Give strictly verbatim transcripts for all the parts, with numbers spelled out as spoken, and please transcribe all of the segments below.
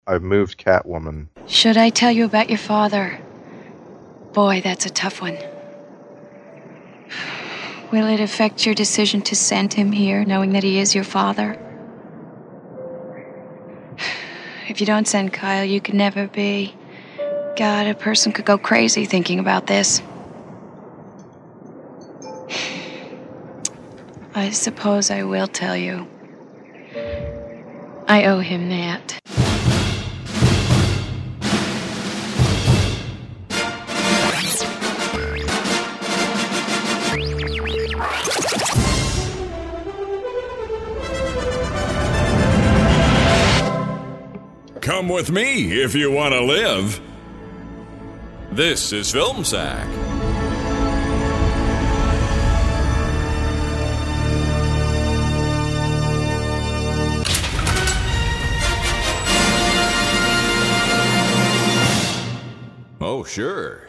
I've moved Catwoman. Should I tell you about your father? Boy, that's a tough one. Will it affect your decision to send him here, knowing that he is your father? If you don't send Kyle, you can never be. God, a person could go crazy thinking about this. I suppose I will tell you. I owe him that. Come with me if you want to live. This is Film Sack. Oh, sure.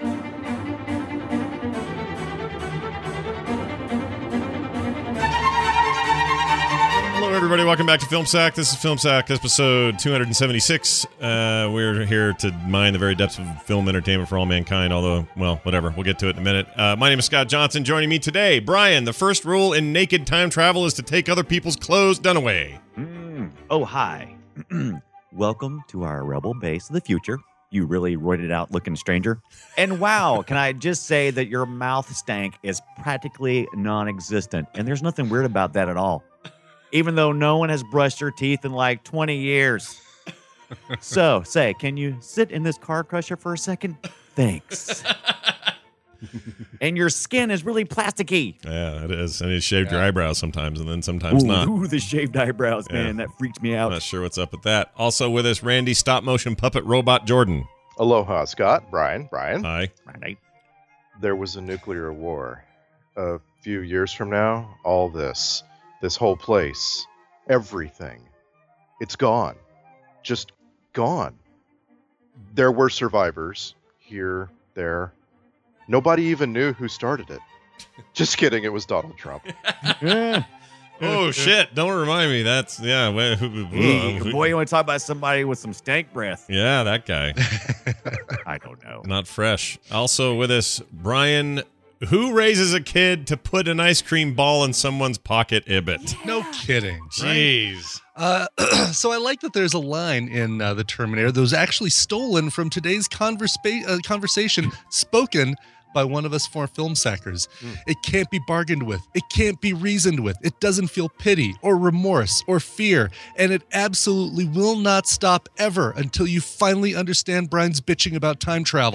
Hello, everybody. Welcome back to Film Sack. This is Film Sack, episode two seventy-six. Uh, we're here to mine the very depths of film entertainment for all mankind, although, well, whatever. We'll get to it in a minute. Uh, my name is Scott Johnson. Joining me today, Brian. The first rule in naked time travel is to take other people's clothes. Dunaway. Mm. Oh, hi. Welcome to our rebel base of the future. You really roided out looking stranger. And wow, can I just say that your mouth stank is practically non-existent. And there's nothing weird about that at all. Even though no one has brushed their teeth in like twenty years. So, say, can you sit in this car crusher for a second? Thanks. And your skin is really plasticky. Yeah, it is. And you shaved yeah. your eyebrows sometimes, and then sometimes ooh, not. Ooh, the shaved eyebrows, yeah. man. That freaks me out. I'm not sure what's up with that. Also with us, Randy stop-motion puppet robot Jordan. Aloha, Scott. Brian. Brian. Hi. Right. There was a nuclear war. A few years from now, all this, this whole place, everything, it's gone. Just gone. There were survivors here, there. Nobody even knew who started it. Just kidding, it was Donald Trump. Oh, shit. Don't remind me. That's, yeah. Hey, boy, you want to talk about somebody with some stank breath. Yeah, that guy. I don't know. Not fresh. Also with us, Brian. Who raises a kid to put an ice cream ball in someone's pocket ibit? No kidding. Jeez. Right? Uh, so I like that there's a line in uh, The Terminator that was actually stolen from today's conversa- uh, conversation, spoken by one of us four film sackers. Mm. It can't be bargained with. It can't be reasoned with. It doesn't feel pity or remorse or fear. And it absolutely will not stop ever until you finally understand Brian's bitching about time travel.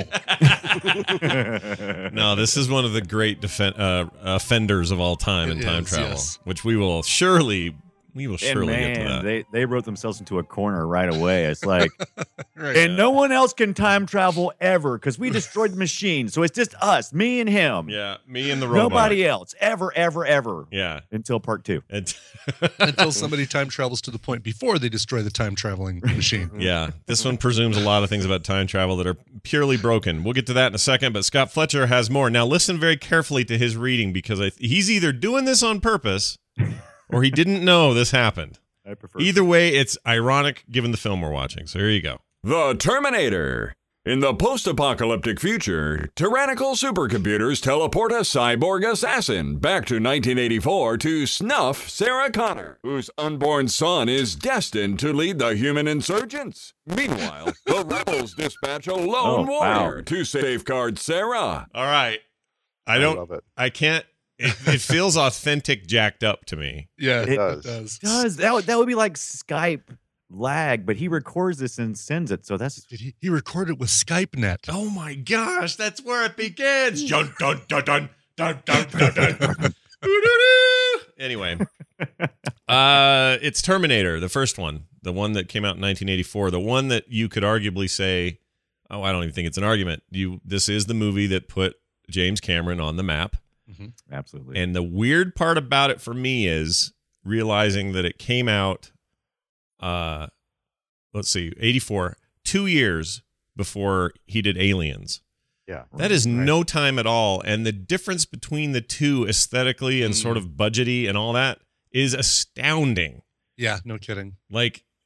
No, this is one of the great defen- uh, offenders of all time it in time is, travel, yes. which we will surely... We will surely and man, get to that. They, they wrote themselves into a corner right away. It's like, right, and yeah. no one else can time travel ever because we destroyed the machine. So it's just us, me and him. Yeah, me and the robot. Nobody else, ever, ever, ever. Yeah. Until part two. Until somebody time travels to the point before they destroy the time traveling machine. Yeah, this one presumes a lot of things about time travel that are purely broken. We'll get to that in a second, but Scott Fletcher has more. Now listen very carefully to his reading because I, he's either doing this on purpose or he didn't know this happened. I prefer Either way, it's ironic given the film we're watching. So here you go. The Terminator. In the post-apocalyptic future, tyrannical supercomputers teleport a cyborg assassin back to nineteen eighty-four to snuff Sarah Connor, whose unborn son is destined to lead the human insurgents. Meanwhile, the rebels dispatch a lone oh, warrior wow. to safeguard Sarah. All right. I don't, I love it. I can't, it, it feels authentic jacked up to me. Yeah, It it does. does. does. That would, that would be like Skype lag, but he records this and sends it. So that's Did he, he recorded with SkypeNet. Oh my gosh, that's where it begins. Dun, dun, dun, dun, dun, dun, dun, dun. Anyway, uh, it's Terminator, the first one, the one that came out in nineteen eighty-four, the one that you could arguably say, oh, I don't even think it's an argument. You, this is the movie that put James Cameron on the map. Mm-hmm. Absolutely. And the weird part about it for me is realizing that it came out, uh, let's see, eighty-four, two years before he did Aliens. Yeah. That is right. no time at all. And the difference between the two aesthetically and Mm. sort of budgety and all that is astounding. Yeah, no kidding. Like,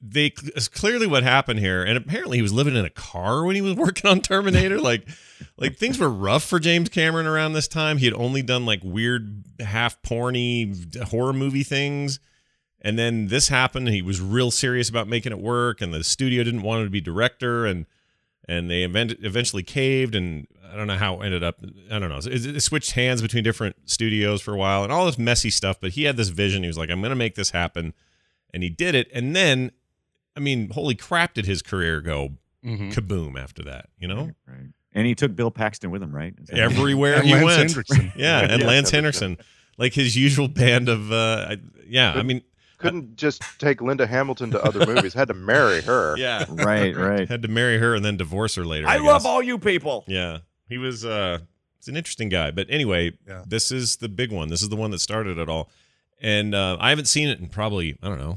they clearly what happened here, and apparently he was living in a car when he was working on Terminator. like, like things were rough for James Cameron around this time. He had only done like weird, half porny horror movie things, and then this happened. And he was real serious about making it work, and the studio didn't want him to be director, and and they event- eventually caved. And I don't know how it ended up. I don't know. It, it switched hands between different studios for a while, and all this messy stuff. But he had this vision. He was like, "I'm going to make this happen," and he did it. And then, I mean, holy crap, did his career go Mhm. kaboom after that, you know? Right, right. And he took Bill Paxton with him, right? Is that- Everywhere And he Lance went. Hendrickson. Yeah, and Yeah, Lance Henderson. Henderson. Like his usual band of, uh, I- yeah, I mean, Couldn't just take Linda Hamilton to other movies. Had to marry her. yeah. Right, right. Had to marry her and then divorce her later. I, I, love guess. all you people. Yeah, he was, uh, he's an interesting guy. But anyway, Yeah. this is the big one. This is the one that started it all. And uh, I haven't seen it in probably, I don't know,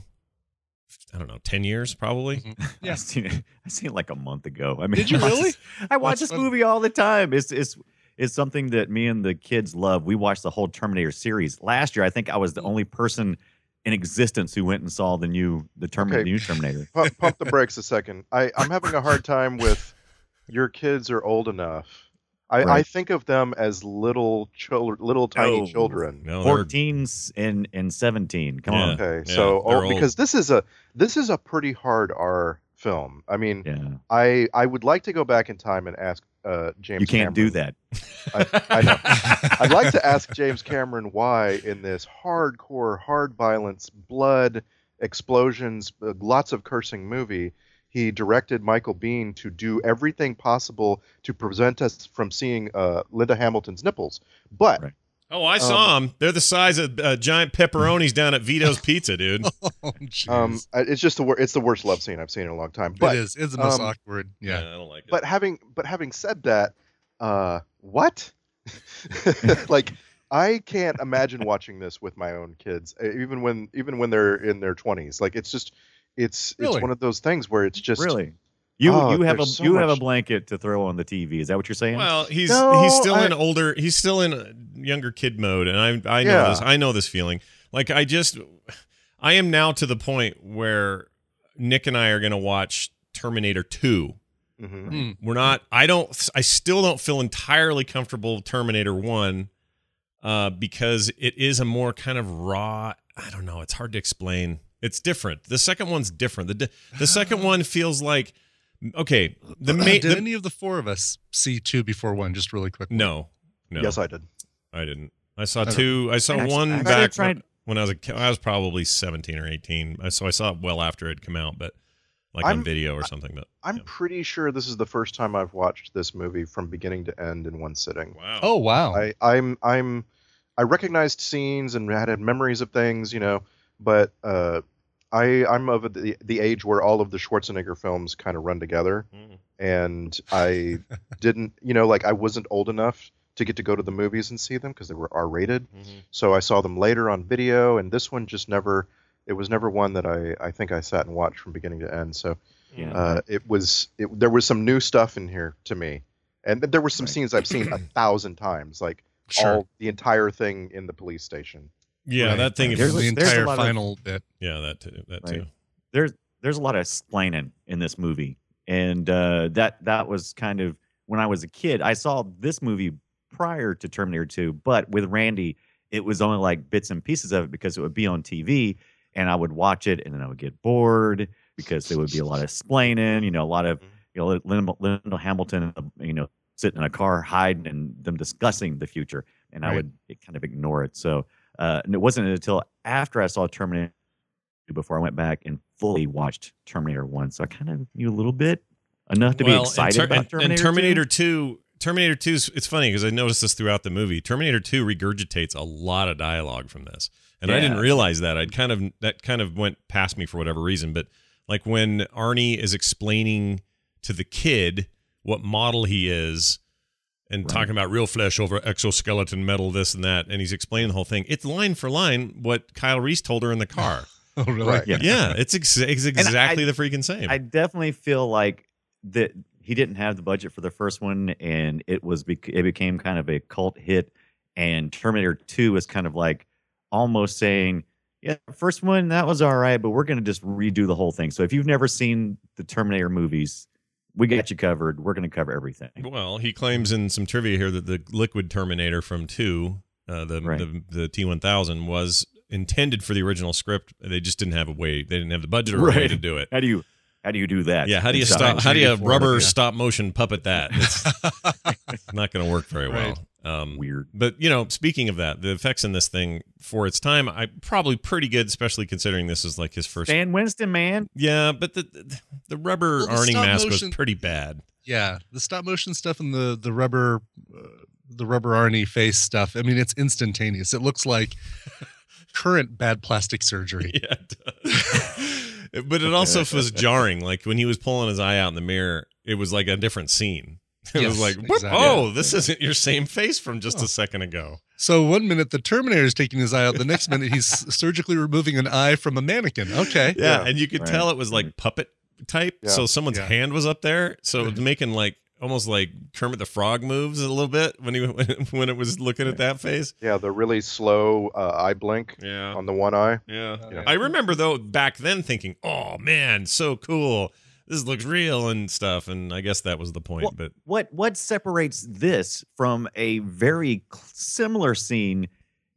I don't know, ten years probably. Yeah. I seen it. I seen it like a month ago. I mean, Did you I watch really? this- I watch What's this fun? movie all the time. It's it's it's something that me and the kids love. We watched the whole Terminator series last year. I think I was the Hmm. only person in existence who went and saw the new the Terminator. Okay. New Terminator. Pump, pump the brakes a second. I, I'm having a hard time with your kids are old enough. I, I Right. think of them as little children, little tiny Oh. children. No, they're- Fourteens and and seventeen. Come on. Yeah. Okay, so they're oh, old. because this is a this is a pretty hard R film. I mean, Yeah. I I would like to go back in time and ask uh, James. You can't do Cameron- that. I, I know. I'd like to ask James Cameron why, in this hardcore, hard violence, blood, explosions, uh, lots of cursing movie, he directed Michael Biehn to do everything possible to prevent us from seeing uh, Linda Hamilton's nipples. But Right. Oh, I saw them. They're the size of uh, giant pepperonis down at Vito's Pizza, dude. Oh, jeez. um, I- it's just the wor- it's the worst love scene I've seen in a long time. But it is. It's the most um, awkward. Yeah. I don't like it. but having but having said that, uh, what? Like, I can't imagine watching this with my own kids, uh, even when even when they're in their twenties. Like, it's just it's Really? it's one of those things where it's just Really. You Oh, you have a there's so you have a much- blanket to throw on the T V. Is that what you're saying? Well, he's No, he's still I- in older. He's still in uh, younger kid mode, and I I know Yeah. this. I know this feeling. Like I just, I am now to the point where Nick and I are going to watch Terminator two. Mhm. Hmm. We're not. I don't. I still don't feel entirely comfortable with Terminator one, uh, because it is a more kind of raw. I don't know. It's hard to explain. It's different. The second one's different. The the second one feels like. Okay, the main. Did The, any of the four of us see two before one? Just really quick. no, no. Yes, I did. I didn't. I saw I don't- two. I saw I actually- one I actually back tried- when, when I was a, ki- I was probably seventeen or eighteen. I- So I saw it well after it had come out, but like on I'm- video or something. But I'm yeah. pretty sure this is the first time I've watched this movie from beginning to end in one sitting. wow. Oh wow. I, I'm I'm I recognized scenes and had, had memories of things, you know, but uh, I I'm of the the age where all of the Schwarzenegger films kind of run together, Mm. and I didn't, you know, like I wasn't old enough to get to go to the movies and see them because they were R rated. Mhm. So I saw them later on video, and this one just never. It was never one that I I think I sat and watched from beginning to end. So Yeah. uh, it was it, there was some new stuff in here to me, and there were some Right. scenes I've seen a thousand times, like Sure. all the entire thing in the police station. Yeah, Right. that thing. There's Is, a- the there's entire lot of- final bit. yeah, that too. That Right. too. there's there's a lot of explaining in this movie, and uh, that that was kind of when I was a kid. I saw this movie prior to Terminator two, but with Randy, it was only like bits and pieces of it because it would be on T V, and I would watch it, and then I would get bored because there would be a lot of explaining, you know, a lot of you know Linda, Linda Hamilton, you know, sitting in a car hiding and them discussing the future, and I Right. would kind of ignore it. So, uh, and it wasn't until after I saw Terminator before I went back and fully watched Terminator one. So I kind of knew a little bit enough to be Well, excited and, Ter- about and- Terminator. and Terminator two. Terminator two. It's funny because I noticed this throughout the movie. Terminator two regurgitates a lot of dialogue from this, and I Yeah. didn't realize that. I'd kind of that kind of went past me for whatever reason. But like when Arnie is explaining to the kid what model he is, and Right. talking about real flesh over exoskeleton metal, this and that, and he's explaining the whole thing. It's line for line what Kyle Reese told her in the car. Oh really? Right. Yeah. Yeah, it's, ex- it's I- exactly the freaking same. I definitely feel like that he didn't have the budget for the first one, and it was bec- it became kind of a cult hit. And Terminator two was kind of like almost saying, Yeah, first one that was all right, but we're gonna just redo the whole thing. So if you've never seen the Terminator movies, we got you covered. We're gonna cover everything. Well, he claims in some trivia here that the liquid Terminator from two, uh, the, Right. the the T one thousand, was intended for the original script. They just didn't have a way. They didn't have the budget or a way Right. to do it. How do you how do you do that? Yeah, how do you Inside? stop? How do you G D four, rubber yeah. stop motion puppet that? It's not going to work very Right. well. Um, Weird. But you know, speaking of that, the effects in this thing for its time, I probably pretty good, especially considering this is like his first. Stan Winston, man. Yeah, but the the, the rubber Well, the Arnie stop mask motion- was pretty bad. Yeah, the stop motion stuff and the the rubber, uh, the rubber Arnie face stuff. I mean, it's instantaneous. It looks like current bad plastic surgery. Yeah, it does. But it also was jarring. Like when he was pulling his eye out in the mirror, it was like a different scene. It Yes, was like, "Whoop, exactly. oh, this isn't your same face from just a second ago. So one minute the Terminator is taking his eye out, the next minute he's surgically removing an eye from a mannequin. Okay, Yeah, Yeah. and you could Right. tell it was like puppet type. Yeah. So someone's Yeah. hand was up there, so it was making like almost like Kermit the Frog moves a little bit when he when it was looking at that face. Yeah, the really slow uh, eye blink Yeah, on the one eye. yeah. Yeah. I remember though back then thinking, "Oh man, so cool! This looks real and stuff." And I guess that was the point. Well, but What what separates this from a very cl- similar scene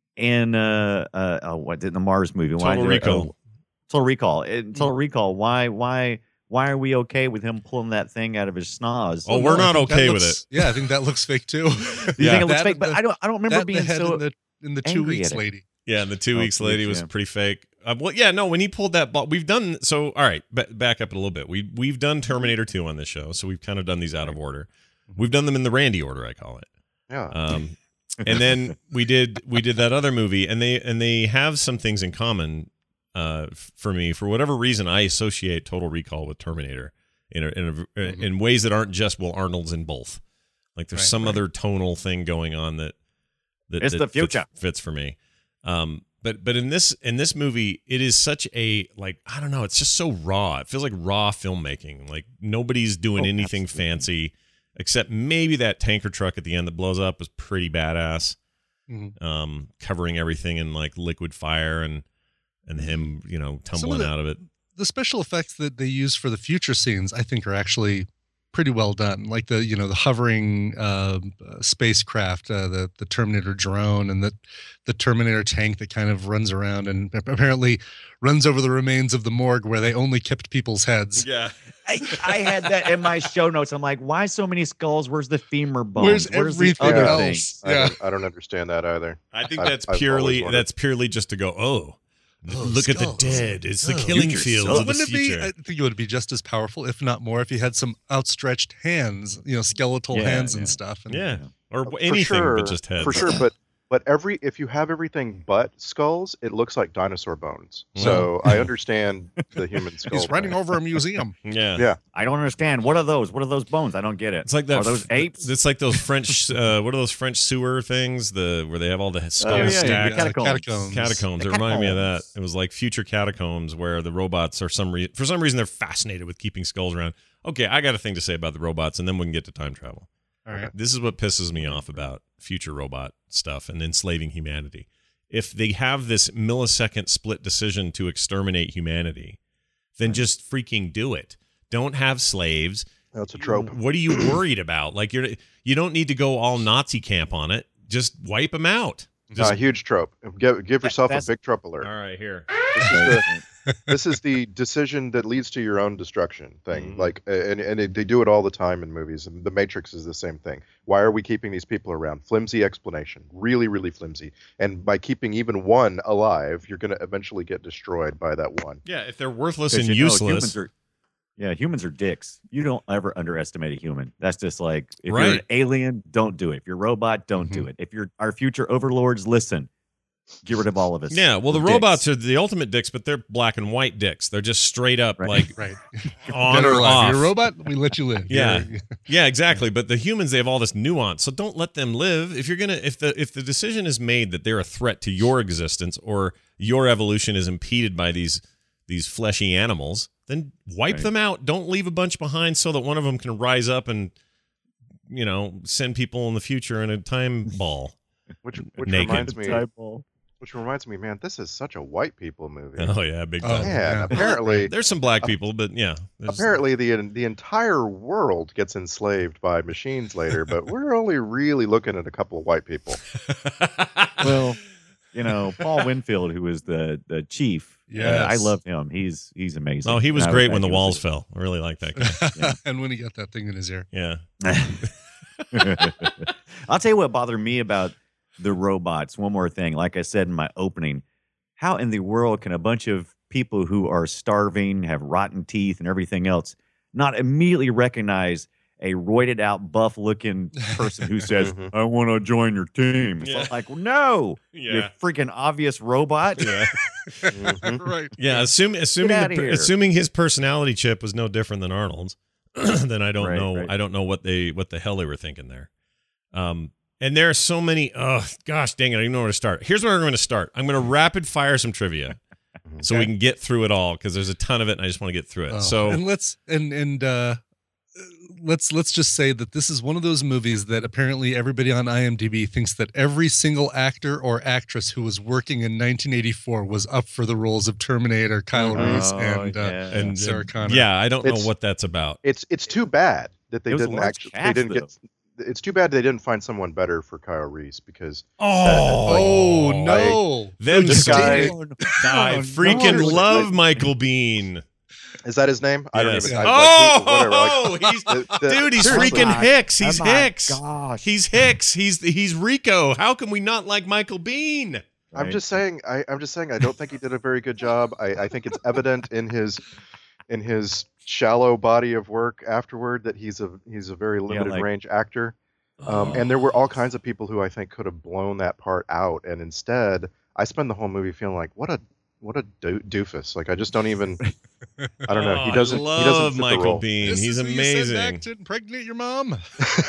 in uh uh oh, what did the Mars movie? Why Total did I- Recall. oh, Total Recall. In Total Recall. Why why why are we okay with him pulling that thing out of his schnoz? Oh, we're I not think that okay with looks- it. Yeah, I think that looks fake too. you yeah. think it looks That fake? and But the- I don't I don't remember that and being the head so in the in the two angry weeks at it. lady. Yeah, and the two Oh, weeks lady was yeah. pretty fake. Uh, well, yeah, no. When he pulled that ball, we've done so. All right, ba- back up a little bit. We we've done Terminator two on this show, so we've kind of done these out of order. We've done them in the Randy order, I call it. Yeah. Um, and then we did we did that other movie, and they and they have some things in common. Uh, f- for me, for whatever reason, I associate Total Recall with Terminator in a, in a, Mhm. in ways that aren't just well, Arnold's in both. Like there's Right, some right. other tonal thing going on that that It's that the fits- future. fits for me. Um, but but in this in this movie, it is such a like I don't know. It's just so raw. It feels like raw filmmaking. Like nobody's doing Oh, anything absolutely. fancy, except maybe that tanker truck at the end that blows up was pretty badass. Mhm. Um, covering everything in like liquid fire and and him, you know, tumbling the- out of it. The special effects that they use for the future scenes, I think, are actually pretty well done. Like the you know the hovering uh, uh, spacecraft, uh, the the Terminator drone, and the the Terminator tank that kind of runs around and apparently runs over the remains of the morgue where they only kept people's heads. Yeah. I, I had that in my show notes. I'm like, why so many skulls? Where's the femur bones? Where's the everything other else? thing? else? I, Yeah. don't, I don't understand that either. I think I've- that's I've always purely wondered. that's purely just to go, oh, Oh, look at the skulls. dead. It's the Oh. killing Future fields skulls. of the Wouldn't it be? future. I think it would be just as powerful, if not more, if you had some outstretched hands, you know, skeletal Yeah, hands yeah. and stuff. And yeah. Or For anything sure, but just heads. For sure, but but every if you have everything but skulls, it looks like dinosaur bones. Well- So I understand the human skull. he's running thing. over a museum. Yeah. Yeah. I don't understand. What are those? What are those bones? I don't get it. It's like that. Are those apes? It's like those French. Uh, what are those French sewer things? The where they have all the skulls Oh, yeah, yeah, stacked. yeah. Catacombs. Catacombs. Catacombs. The It reminded me of that. catacombs. It was like future catacombs where the robots are some re- for some reason they're fascinated with keeping skulls around. Okay, I got a thing to say about the robots, and then we can get to time travel. All right. This is what pisses me off about future robot stuff and enslaving humanity. If they have this millisecond split decision to exterminate humanity, then just freaking do it. Don't have slaves. That's a trope. What are you worried about? Like you're you don't need to go all Nazi camp on it. Just wipe them out. Just, Uh, huge trope. Give give yourself a that's- big trope alert. all right, here. This is the this is the decision that leads to your own destruction thing. Mhm. Like, and and it, they do it all the time in movies. And The Matrix is the same thing. Why are we keeping these people around? Flimsy explanation. Really, really flimsy. And by keeping even one alive, you're going to eventually get destroyed by that one. Yeah, if they're worthless 'Cause and you know useless. humans are, yeah, humans are dicks. You don't ever underestimate a human. That's just like if you're Right. an alien, don't do it. If you're a robot, don't do Mhm. it. If you're our future overlords, listen. Get rid of all of us. yeah, well, the We're robots dicks. are the ultimate dicks, but they're black and white dicks. They're just straight up Right. like Right. on Dead or or alive. off. You're a robot, we let you live. Yeah. You're- Yeah, exactly. But the humans, they have all this nuance, so don't let them live. If you're gonna, if the if the decision is made that they're a threat to your existence or your evolution is impeded by these these fleshy animals, then wipe Right. them out. Don't leave a bunch behind so that one of them can rise up and, you know, send people in the future in a time ball. Which which Naked. reminds me. Type ball. Which reminds me, man, this is such a white people movie. Oh yeah, big Oh, time. Man, yeah. apparently, There's some black people, but yeah. there's- apparently the the entire world gets enslaved by machines later, but we're only really looking at a couple of white people. Well, you know, Paul Winfield, who was the the chief. Yes. uh, I love him. He's he's amazing. Oh, he was I great I when the think he walls was fell. I really like that guy. and when he got that thing in his ear. Yeah. a- I'll tell you what bothered me about the robots. One more thing. Like I said in my opening, how in the world can a bunch of people who are starving, have rotten teeth, and everything else not immediately recognize a roided out, buff looking person who says, Mhm. I want to join your team? It's Yeah. like, no, you Yeah. freaking obvious robot. Yeah. Mhm. Right. Yeah, assuming assuming outta the, here. assuming his personality chip was no different than Arnold's, then I don't Right, know. right. I don't know what they what the hell they were thinking there. Um, and there are so many. Oh gosh, dang it! I don't even know where to start. Here's where I'm going to start. I'm going to rapid fire some trivia, so we Okay. can get through it all because there's a ton of it, and I just want to get through it. Oh, So and let's and and uh let's let's just say that this is one of those movies that apparently everybody on IMDb thinks that every single actor or actress who was working in nineteen eighty-four was up for the roles of Terminator, Kyle Reese, Oh, and uh, yeah. and Sarah uh, Connor. yeah, I don't know It's- what that's about. It's it's too bad that they It was a didn't large actually cast, they didn't though. get. It's too bad they didn't find someone better for Kyle Reese because Oh no! Them This guy- I Oh, freaking no. love Michael Bean. is that his name? I don't Yes. even. I, Oh, like, whatever, like, he's the- the- dude, he's seriously. freaking Hicks. He's oh my Hicks. Gosh. He's Hicks. He's he's Rico. How can we not like Michael Bean? I'm Right. just saying. I, I'm just saying. I don't think he did a very good job. I, I think it's evident in his in his shallow body of work afterward that he's a he's a very limited like- range actor. Um, and there were all kinds of people who I think could have blown that part out, and instead, I spend the whole movie feeling like what a what a do- doofus. Like I just don't even. I don't know. He Oh, doesn't. I he love doesn't fit the Michael role. Bean. This He's is who you send amazing. back to impregnate your mom.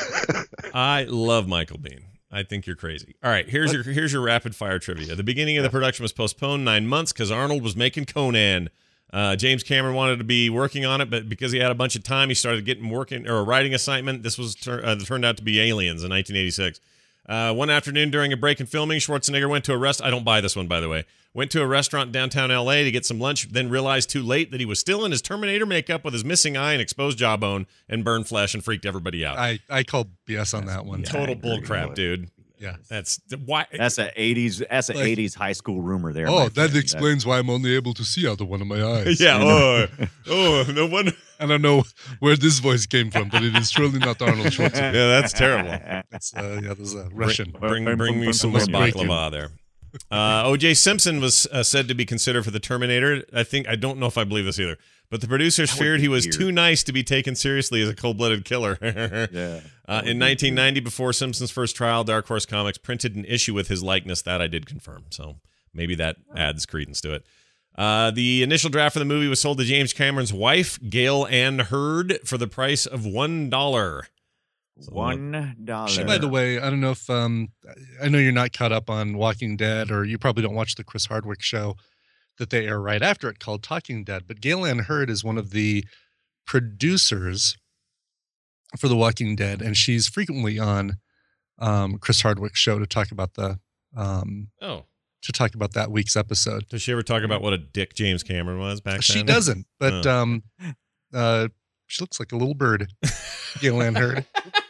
I love Michael Bean. I think you're crazy. All right, here's your here's your rapid fire trivia. The beginning of the production was postponed nine months because Arnold was making Conan. Uh, James Cameron wanted to be working on it, but because he had a bunch of time, he started getting working or a writing assignment. This was tur- uh, turned out to be Aliens in nineteen eighty-six. Uh, one afternoon during a break in filming, Schwarzenegger went to a rest. I don't buy this one, by the way. Went to a restaurant in downtown L A to get some lunch, then realized too late that he was still in his Terminator makeup with his missing eye and exposed jawbone and burned flesh and freaked everybody out. I I call B S on that one. Yeah. Total I agree. bull crap, dude. Yeah. That's why. That's an eighties. That's an Like- eighties high school rumor there. my Oh, that friend. explains why I'm only able to see out of one of my eyes. Yeah. Oh, oh, no wonder. I don't know where this voice came from, but it is surely not Arnold Schwarzenegger. Yeah, that's terrible. It's, uh, yeah, there's a Russian. Bring, I'm bring from- me from some more Pennsylvania. baklava there. Uh, O J Simpson was uh, said to be considered for the Terminator. I think I don't know if I believe this either, but the producers That would feared be he was weird. too nice to be taken seriously as a cold-blooded killer. Yeah. Uh, in nineteen ninety, before Simpson's first trial, Dark Horse Comics printed an issue with his likeness. That I did confirm, so maybe that adds credence to it. Uh, the initial draft for the movie was sold to James Cameron's wife, Gail Ann Hurd, for the price of one dollar. One dollar. She, by the way, I don't know if um, I know you're not caught up on Walking Dead, or you probably don't watch the Chris Hardwick show that they air right after it called Talking Dead. But Gail Ann Hurd is one of the producers for The Walking Dead, and she's frequently on um, Chris Hardwick's show to talk about the um, Oh, to talk about that week's episode. does she ever talk about what a dick James Cameron was back then? She doesn't, but Oh. um, uh, she looks like a little bird. Gail Ann Hurd.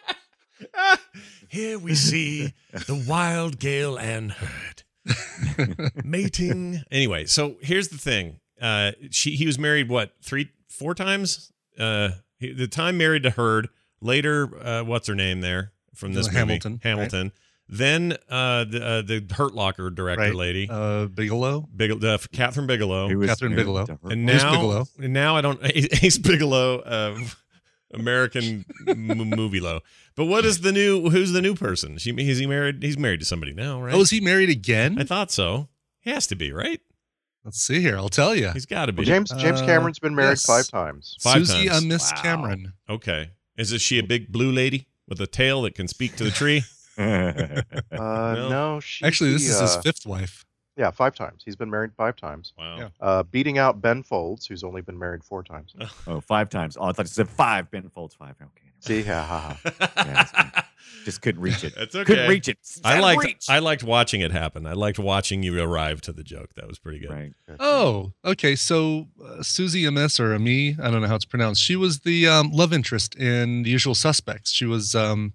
Here we see the wild Gail Ann Hurd mating. Anyway, so here's the thing. Uh, she he was married what three four times. Uh, he, the time married to Hurd. Later, uh, what's her name there from this Uh, movie? Hamilton, Hamilton. Then uh, the uh, the Hurt Locker director Right. lady, Uh, Bigelow. Bigel- uh, Catherine Bigelow. He was Catherine married Bigelow. to her. And Who's now, Bigelow? and now I don't Ace Bigelow, uh, American m- movie low. But what is the new? Who's the new person? She is he married? He's married to somebody now, right? Oh, is he married again? I thought so. He has to be, right? Let's see here. I'll tell you. He's got to be. Well, James James Uh, Cameron's been married yes. five times. Five Susie times. uh, Miss Wow. Cameron. Okay. Is it she a big blue lady with a tail that can speak to the tree? Uh, No. no, she. Actually, this is his uh, fifth wife. Yeah, five times. He's been married five times. Wow. Yeah. Uh, beating out Ben Folds, who's only been married four times. Oh, five times. Oh, I thought you said five. Ben Folds five. Okay. See, ha ha ha. Yeah, that's fine. Just couldn't reach it. That's okay. Couldn't reach it. I Out of liked reach. I liked watching it happen. I liked watching you arrive to the joke. That was pretty good. Right. Oh, okay. So uh, Susie Amiss or Ami, I don't know how it's pronounced. She was the um, love interest in The Usual Suspects. She was, um,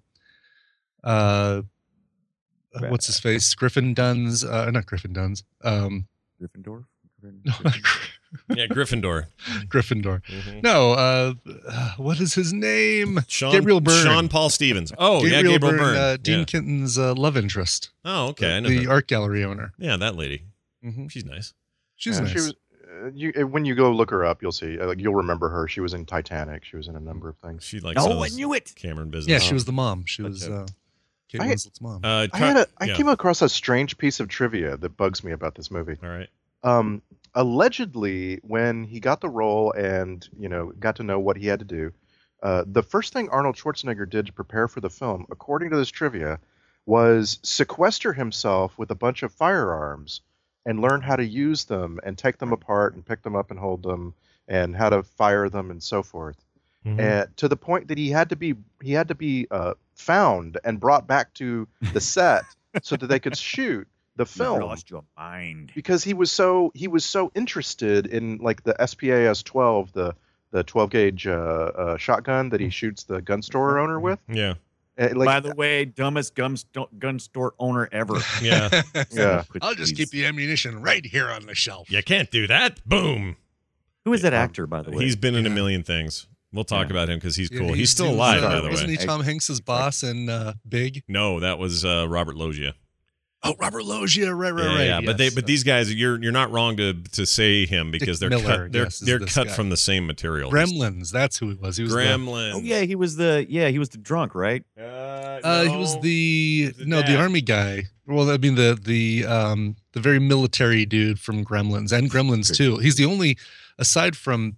uh, uh, what's his face? Griffin Dunn's, uh, not Griffin Dunn's. Um, Gryffindor. no, not Gry- Yeah, Gryffindor. Gryffindor. Mhm. No, uh, uh, what is his name? Sean, Gabriel Byrne. Sean Paul Stevens. Oh, Gabriel yeah, Gabriel Byrne, Byrne. Uh, Dean yeah. Kenton's uh, love interest. Oh, okay. I know the that. art gallery owner. Yeah, that lady. Mm-hmm. She's nice. She's Yeah, nice. She was, uh, you, uh, when you go look her up, you'll see. Uh, like, you'll remember her. She was in Titanic. She was in a number of things. She likes Oh, I knew it. Cameron business. yeah, she was the mom. She was Okay. uh, Kate I- Winslet's mom. Uh, I had a, I yeah. came across a strange piece of trivia that bugs me about this movie. All right. Um, allegedly, when he got the role and you know got to know what he had to do, uh, the first thing Arnold Schwarzenegger did to prepare for the film, according to this trivia, was sequester himself with a bunch of firearms and learn how to use them and take them apart and pick them up and hold them and how to fire them and so forth. Mhm. And to the point that he had to be he had to be uh, found and brought back to the set so that they could shoot the You film lost your mind. because he was so he was so interested in like the S P A S twelve, the the twelve gauge uh, uh, shotgun that he shoots the gun store owner with. Yeah. Uh, like, By the way, dumbest gun, sto- gun store owner ever. Yeah. yeah, I'll just keep the ammunition right here on the shelf. You can't do that. Boom. Who is that actor, by the way? He's been in a Yeah. million things. We'll talk Yeah. about him because he's Yeah, cool. he's, still he was, alive, uh, by the Wasn't way. he Tom Hanks's boss in uh, Big? No, that was uh, Robert Loggia. Oh, Robert Loggia, right, right, yeah, right. yeah. But they, yes. but these guys, you're you're not wrong to to say him because Dick they're Miller, cut. They're yes, is they're this cut guy. from the same material. Gremlins, that's who he was. He was the, Gremlins. Oh yeah, he was the yeah he was the drunk, right? Uh, uh, he no. was the the no, the dad. army guy. Well, I mean the the um the very military dude from Gremlins and Gremlins too. He's the only, aside from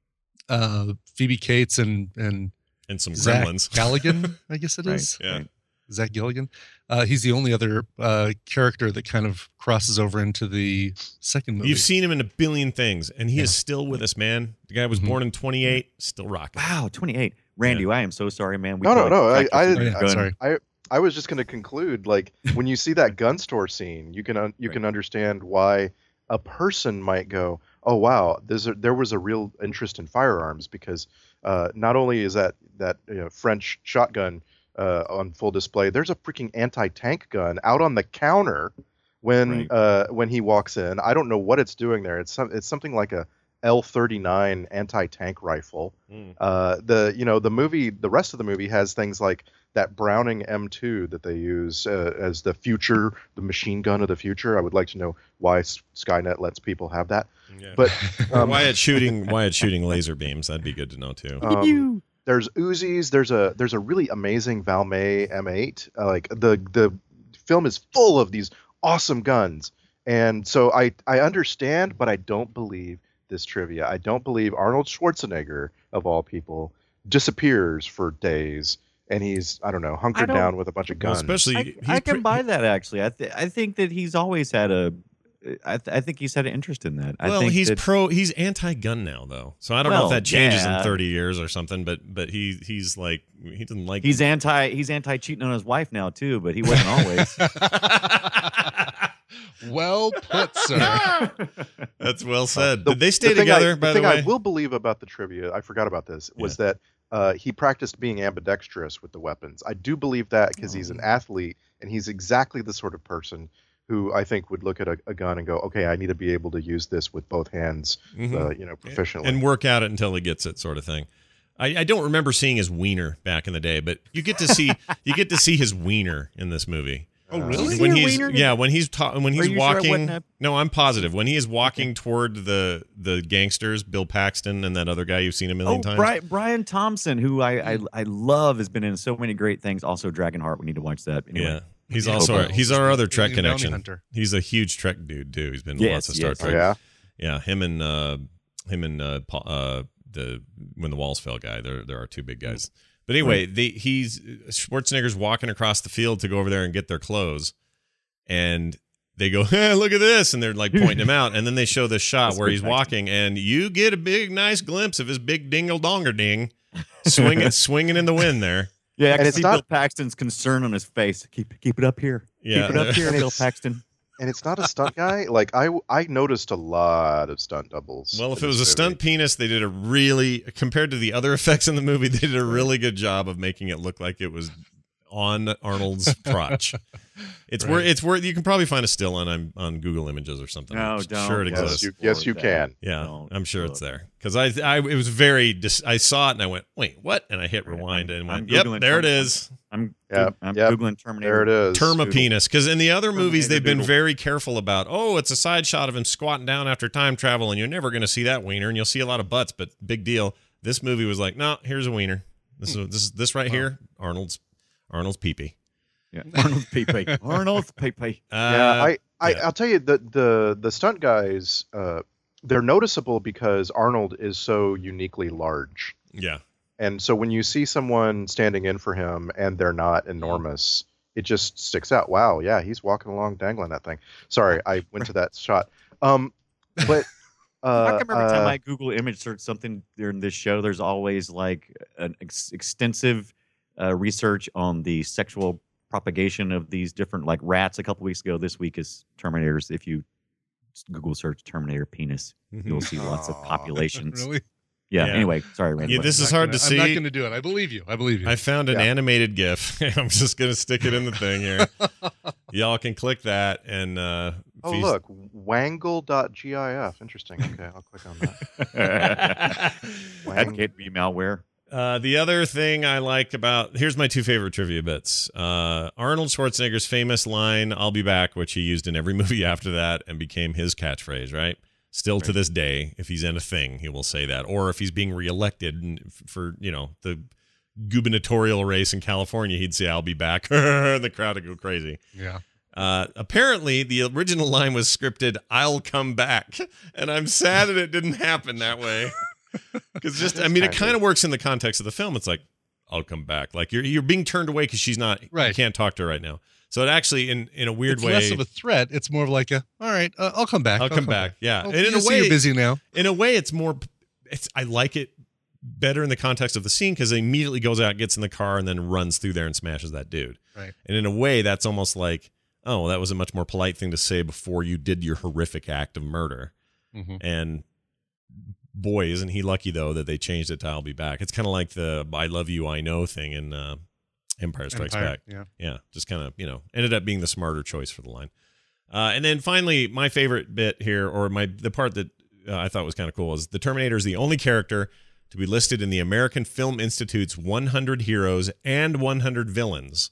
uh Phoebe Cates and and and some Zach gremlins. Galligan, I guess it is. Yeah. Right. Zach Gilligan. Uh, he's the only other uh, character that kind of crosses over into the second movie. You've seen him in a billion things, and he Yeah. is still with us, man. The guy was Mhm. born in twenty-eight, still rocking. Wow, twenty-eight. Randy, I am so sorry, man. We No, no, probably no, I- practiced I- with Oh, the yeah, gun. sorry. I I was just going to conclude like when you see that gun store scene, you can un- you Right. can understand why a person might go, oh wow, there's a, there was a real interest in firearms because uh, not only is that that you know, French shotgun uh, on full display, there's a freaking anti-tank gun out on the counter when Right. uh, when he walks in. I don't know what it's doing there. It's some, it's something like a L thirty-nine anti-tank rifle. Mm. Uh, the you know the movie, the rest of the movie has things like that Browning M two that they use uh, as the future, the machine gun of the future. I would like to know why S- Skynet lets people have that. Yeah. But Or um, why it's shooting why it's shooting laser beams. That'd be good to know too. um, there's Uzis. There's a there's a really amazing Valmet M eight. Uh, like the the film is full of these awesome guns, and so I I understand, but I don't believe this trivia. I don't believe Arnold Schwarzenegger, of all people, disappears for days, and he's I don't know hunkered don't- down with a bunch of Well, guns. especially I, he's I can pre- buy that actually. I th- I think that he's always had a. I, th- I think he's had an interest in that. I Well, think he's that, pro. He's anti-gun now, though. So I don't know Well, if that changes yeah. in thirty years or something. But but he he's like he doesn't like. he's anti he's anti cheating on his wife now too, but he wasn't always. Well put, sir. That's well said. The- Did they stay the thing together? I, by the the thing way, I will believe about the trivia, I forgot about this, was that uh, he practiced being ambidextrous with the weapons. I do believe that because he's an athlete, and he's exactly the sort of person who I think would look at a, a gun and go, "Okay, I need to be able to use this with both hands, Mhm. uh, you know, proficiently." and work at it until he gets it, sort of thing. I, I don't remember seeing his wiener back in the day, but you get to see you get to see his wiener in this movie. Oh, Uh, really? See When a he's wiener? yeah, when he's ta- when Are he's you sure it walking. wasn't a- No, I'm positive. When he is walking toward the the gangsters, Bill Paxton and that other guy you've seen a million Oh, times. Brian, Brian Thompson, who I, I I love, has been in so many great things. Also, Dragonheart. We need to watch that. Anyway. Yeah. He's Yeah, also our, Hobo. he's our other The Trek new bounty connection. hunter. He's a huge Trek dude too. He's been in Yes, lots of Star yes, oh, Trek. yeah. Yeah, him and uh, him and uh, Paul, uh, the when the walls fell guy. There there are two big guys. But anyway, they, he's Schwarzenegger's walking across the field to go over there and get their clothes, and they go, hey, "Look at this!" and they're like pointing him out, and then they show this shot That's where he's spectacular. walking, and you get a big, nice glimpse of his big dingle donger ding swinging swinging in the wind there. Yeah, I And can it's see not- Bill Paxton's concern on his face. Keep keep it up here. Yeah. Keep it up here, And Bill it's- Paxton. And it's not a stunt guy. Like I, I noticed a lot of stunt doubles. Well, if in it was a this stunt movie. penis, they did a really, compared to the other effects in the movie, they did a really good job of making it look like it was on Arnold's crotch. It's Right. where it's where you can probably find a still on on, on Google Images or something. No, I'm don't. sure it yes, exists. you, yes, you can. Yeah, Don't I'm sure look. it's there because I, I, it was very. Dis- I saw it and I went, wait, what? And I hit rewind and I'm went, yep, Googling there it Terminator. is. I'm Yep, I'm yep. googling Terminator. There it is. Term a Doodle. penis, because in the other movies Terminator they've been doodle. very careful about. Oh, it's a side shot of him squatting down after time travel, and you're never going to see that wiener, and you'll see a lot of butts, but big deal. This movie was like, no, here's a wiener. This is this is this right here, Arnold's Arnold's peepee. Yeah. Arnold's pee-pee. Arnold's pee-pee. Uh, yeah, I, I, yeah. I'll tell you the the the stunt guys. Uh, they're noticeable because Arnold is so uniquely large, yeah. and so when you see someone standing in for him and they're not enormous, it just sticks out. Wow, yeah, he's walking along dangling that thing. Sorry, I went to that shot. Um, but uh, How come every time uh, I Google image search something during this show, there's always like an ex- extensive uh, research on the sexual propagation of these different like rats a couple weeks ago. This week is Terminators. If you Google search Terminator penis, you'll see lots of Aw. populations. Really? Yeah. Yeah. Anyway, sorry, Randy. Yeah, what- this is I'm hard not to gonna- I'm see. not going to do it. I believe you. I believe you. I found an Yeah. animated GIF. I'm just gonna stick it in the thing here. Y'all can click that and uh, oh feast- look, wangle.gif. Interesting. Okay, I'll click on that. that Wang- can't be malware. Uh, the other thing I like about here's my two favorite trivia bits. Uh, Arnold Schwarzenegger's famous line "I'll be back," which he used in every movie after that and became his catchphrase. Right, still to this day, if he's in a thing, he will say that. Or if he's being reelected and f- for you know the gubernatorial race in California, he'd say "I'll be back," and the crowd would go crazy. yeah. Uh, apparently, the original line was scripted, "I'll come back," and I'm sad that it didn't happen that way. Because just, I mean, it kind of works in the context of the film. It's like, "I'll come back." Like you're you're being turned away because she's not. You Right. can't talk to her right now. So it actually, in in a weird It's way, less of a threat. It's more of like a, all right, uh, I'll come back. I'll come back. Yeah, Oh, and in you a see way, you're busy now. in a way, it's more. It's I like it better in the context of the scene because he immediately goes out, gets in the car, and then runs through there and smashes that dude. Right. And in a way, that's almost like, oh, well, that was a much more polite thing to say before you did your horrific act of murder. Mhm. And boy, isn't he lucky though that they changed it to "I'll be back." It's kind of like the "I love you, I know" thing in uh, Empire Strikes Empire, Back. Yeah. Yeah, just kind of, you know, ended up being the smarter choice for the line. Uh, and then finally, my favorite bit here, or my the part that uh, I thought was kind of cool, is the Terminator is the only character to be listed in the American Film Institute's one hundred Heroes and one hundred Villains.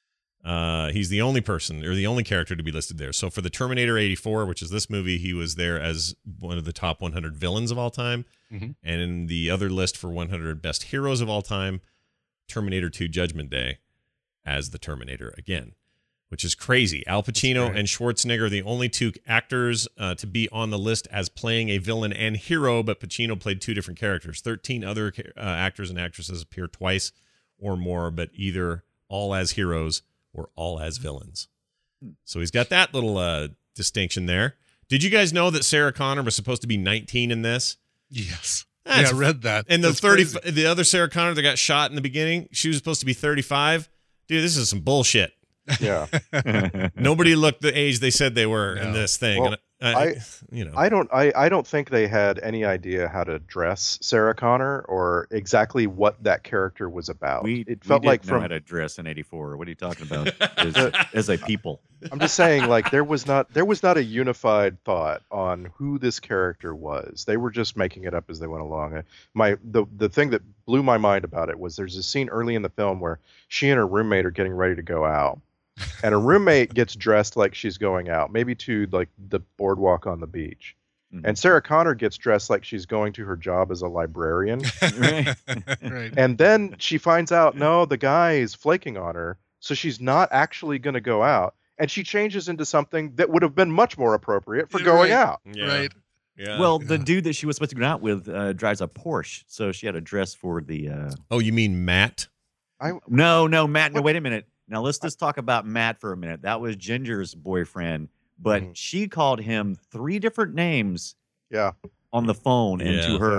Uh, he's the only person, or the only character to be listed there. So for the Terminator eighty-four, which is this movie, he was there as one of the top one hundred villains of all time. Mhm. And in the other list for one hundred best heroes of all time, Terminator two Judgment Day as the Terminator again, which is crazy. Al Pacino great. and Schwarzenegger are the only two actors uh, to be on the list as playing a villain and hero, but Pacino played two different characters. thirteen other uh, actors and actresses appear twice or more, but either all as heroes or all as villains. So he's got that little uh, distinction there. Did you guys know that Sarah Connor was supposed to be nineteen in this? Yes. That's- yeah, I read that. And the That's thirty, crazy. the other Sarah Connor that got shot in the beginning, she was supposed to be thirty-five. Dude, this is some bullshit. Yeah. Nobody looked the age they said they were in No. this thing. Well, and I, I- you know, I don't I, I don't think they had any idea how to dress Sarah Connor or exactly what that character was about. We, it felt we like didn't know from how to dress in eighty-four. What are you talking about? as, as a people. I'm just saying like there was not there was not a unified thought on who this character was. They were just making it up as they went along. Uh, My the the thing that blew my mind about it was there's a scene early in the film where she and her roommate are getting ready to go out. And her roommate gets dressed like she's going out, maybe to like the boardwalk on the beach. Mhm. And Sarah Connor gets dressed like she's going to her job as a librarian. Right. right. And then she finds out, no, the guy is flaking on her. So she's not actually going to go out. And she changes into something that would have been much more appropriate for Yeah, going right. out. yeah, Right. yeah. Well, the dude that she was supposed to go out with uh, drives a Porsche, so she had a dress for the. Uh... oh, you mean Matt? No, no, Matt. No, wait a minute. Now let's just talk about Matt for a minute. That was Ginger's boyfriend, but Mhm. she called him three different names Yeah. on the phone and Yeah. to her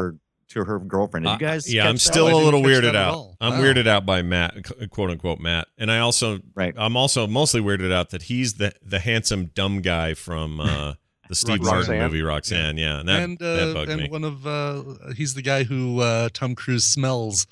to her girlfriend. Did you guys? Uh, yeah, catch I'm that? still Oh, I a didn't little catch weirded that at out. all. I'm Wow. weirded out by Matt, quote unquote Matt, and I also, Right. I'm also mostly weirded out that he's the the handsome dumb guy from uh, the Steve Roxanne. Martin movie Roxanne. Yeah, and that and that uh, bugged and me. one of uh, he's the guy who uh, Tom Cruise smells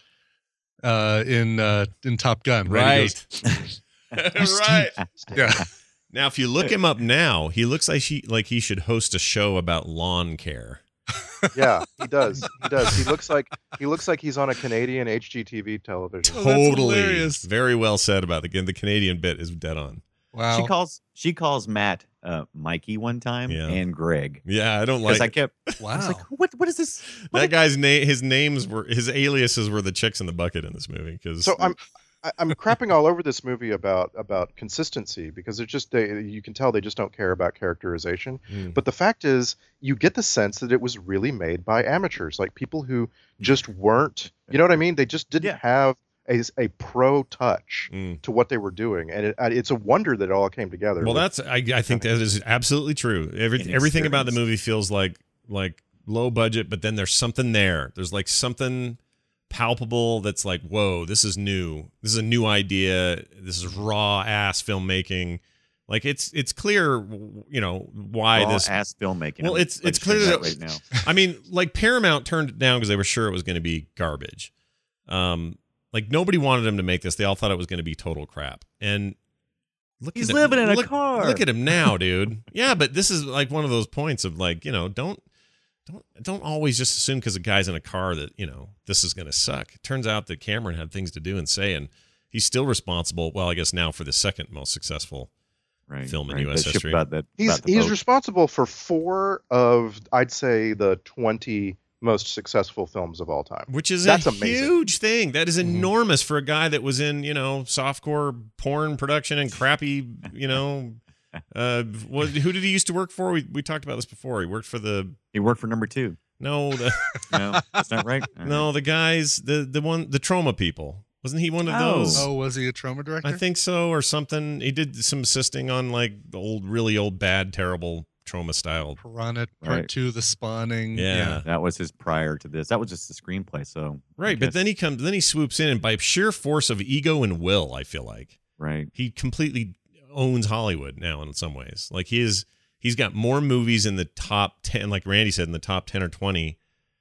uh, in uh, in Top Gun. Right. He goes, Right. right. yeah. Now, if you look him up now, he looks like he like he should host a show about lawn care. Yeah, he does. He does. He looks like he looks like he's on a Canadian H G T V television. Oh, that's Totally, hilarious. very well said about the the Canadian bit is dead on. Wow. She calls she calls Matt uh, Mikey one time Yeah. and Greg. Yeah, I don't Because like I kept wow. I was like, what what is this? What that guy's name. His names were his aliases were the chicks in the bucket in this movie. Because So I'm I- I'm crapping all over this movie about about consistency because it's just they, you can tell they just don't care about characterization. Mm. But the fact is, you get the sense that it was really made by amateurs, like people who just weren't. You know what I mean? They just didn't Yeah. have a, a pro touch Mm. to what they were doing, and it, it's a wonder that it all came together. Well, with- that's I, I think that is absolutely true. Every, An everything about the experience. movie feels like like low budget, but then there's something there. There's like something palpable that's like, whoa, this is new. This is a new idea. This is raw ass filmmaking. Like it's it's clear, you know, why raw this. ass filmmaking. Well, I'm it's it's registering clear that that- right now. I mean, like Paramount turned it down because they were sure it was going to be garbage. Um, like nobody wanted him to make this. They all thought it was going to be total crap. And look, He's at living him. in a look, car. Look at him now, dude. Yeah, but this is like one of those points of like, you know, don't don't don't always just assume because a guy's in a car that you know this is going to suck. It turns out that Cameron had things to do and say, and he's still responsible. Well, I guess now for the second most successful. Right, film in right. U S That ship history. About that, he's about the he's boat. responsible for four of I'd say the twenty most successful films of all time. Which is That's a amazing. huge thing. That is Mhm. enormous for a guy that was in, you know, softcore porn production and crappy, you know, uh, what, who did he used to work for? We we talked about this before. He worked for the He worked for number two. no, the, No, that's not right. All no, right. the guys, the the one, the Trauma people. Wasn't he one of Oh. those? Oh, was he a trauma director? I think so, or something. He did some assisting on like the old, really old, bad, terrible Trauma style. Piranha Part Right. Two, The Spawning. Yeah. That was his prior to this. That was just the screenplay. So I Right, but guess- then he comes, then he swoops in, and by sheer force of ego and will, I feel like. right. he completely owns Hollywood now in some ways. Like he is, he's got more movies in the top ten, like Randy said, in the top ten or twenty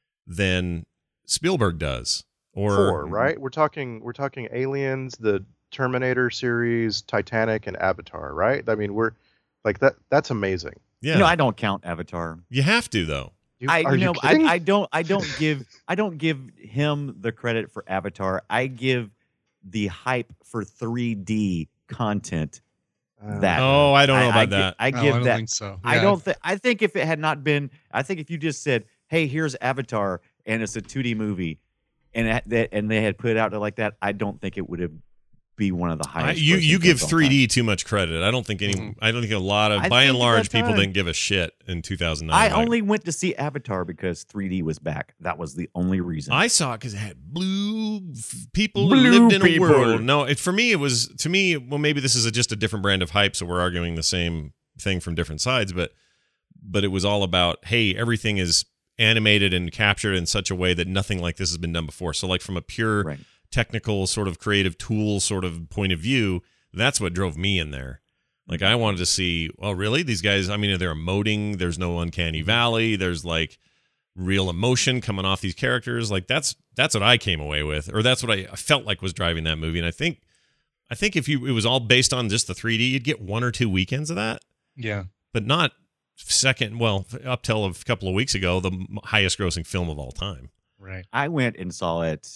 than Spielberg does. Or Four, right? We're talking we're talking Aliens, the Terminator series, Titanic, and Avatar, right? I mean, we're like that. That's amazing. yeah, You know, I don't count Avatar. you have to though. You, I are you know I, kidding? I don't I don't give I don't give him the credit for Avatar. I give the hype for three D content Uh, that Oh, I don't know I, about I, that. I No, I give don't that think so. I Yeah. don't think I think if it had not been I think if you just said, "Hey, here's Avatar," and it's a two D movie, and it, that and they had put it out there like that, I don't think it would have be one of the I, highest. you grossing you give films of all three D time. too much credit. I don't think any. Mhm. I don't think a lot of, I by and think at large, that people time- didn't give a shit in two thousand nine. I Like, only went to see Avatar because three D was back. That was the only reason. I saw it because it had blue f- people Blue who lived in people. a world. No, it, for me, it was to me. Well, maybe this is a, just a different brand of hype, so we're arguing the same thing from different sides. But but it was all about, hey, everything is animated and captured in such a way that nothing like this has been done before. So, like from a pure Right. technical sort of creative tool sort of point of view, that's what drove me in there. Like I wanted to see, oh, really? These guys, I mean, they're emoting. There's no uncanny valley. There's like real emotion coming off these characters. Like that's that's what I came away with, or that's what I felt like was driving that movie. And I think I think if you it was all based on just the three D, you'd get one or two weekends of that, Yeah. but not second. Well, up till a couple of weeks ago, the highest grossing film of all time. Right. I went and saw it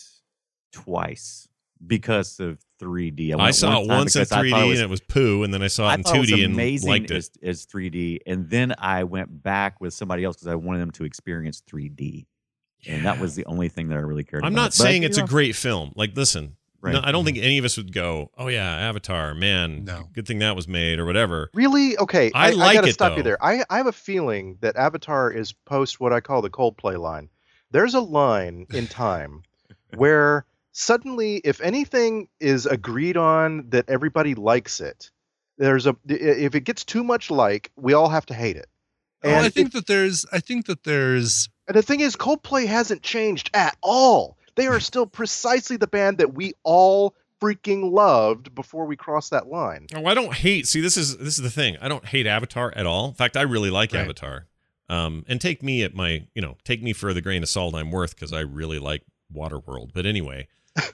twice because of three D. I, went saw one it time once in because I three D thought it was- and it was poo, and then I saw I it in thought it two was D and amazing liked it. as, as three D, and then I went back with somebody else because I wanted them to experience three D, and that Yeah. was the only thing that I really cared I'm about. not But, saying you it's know, a great film. Like, listen, Right. no, I don't think any of us would go, "Oh yeah, Avatar, man, No. good thing that was made," or whatever. Really? Okay. I like gotta it, stop though. you there. I, I have a feeling that Avatar is post what I call the Coldplay line. There's a line in time where suddenly, if anything is agreed on that everybody likes it, there's a if it gets too much like, we all have to hate it. Oh, I And think it- that there's I think that there's And the thing is, Coldplay hasn't changed at all. They are still precisely the band that we all freaking loved before we crossed that line. Oh, I don't hate. See, this is this is the thing. I don't hate Avatar at all. In fact, I really like Right. Avatar. Um, and take me at my, you know, take me for the grain of salt I'm worth because I really like Waterworld. But anyway,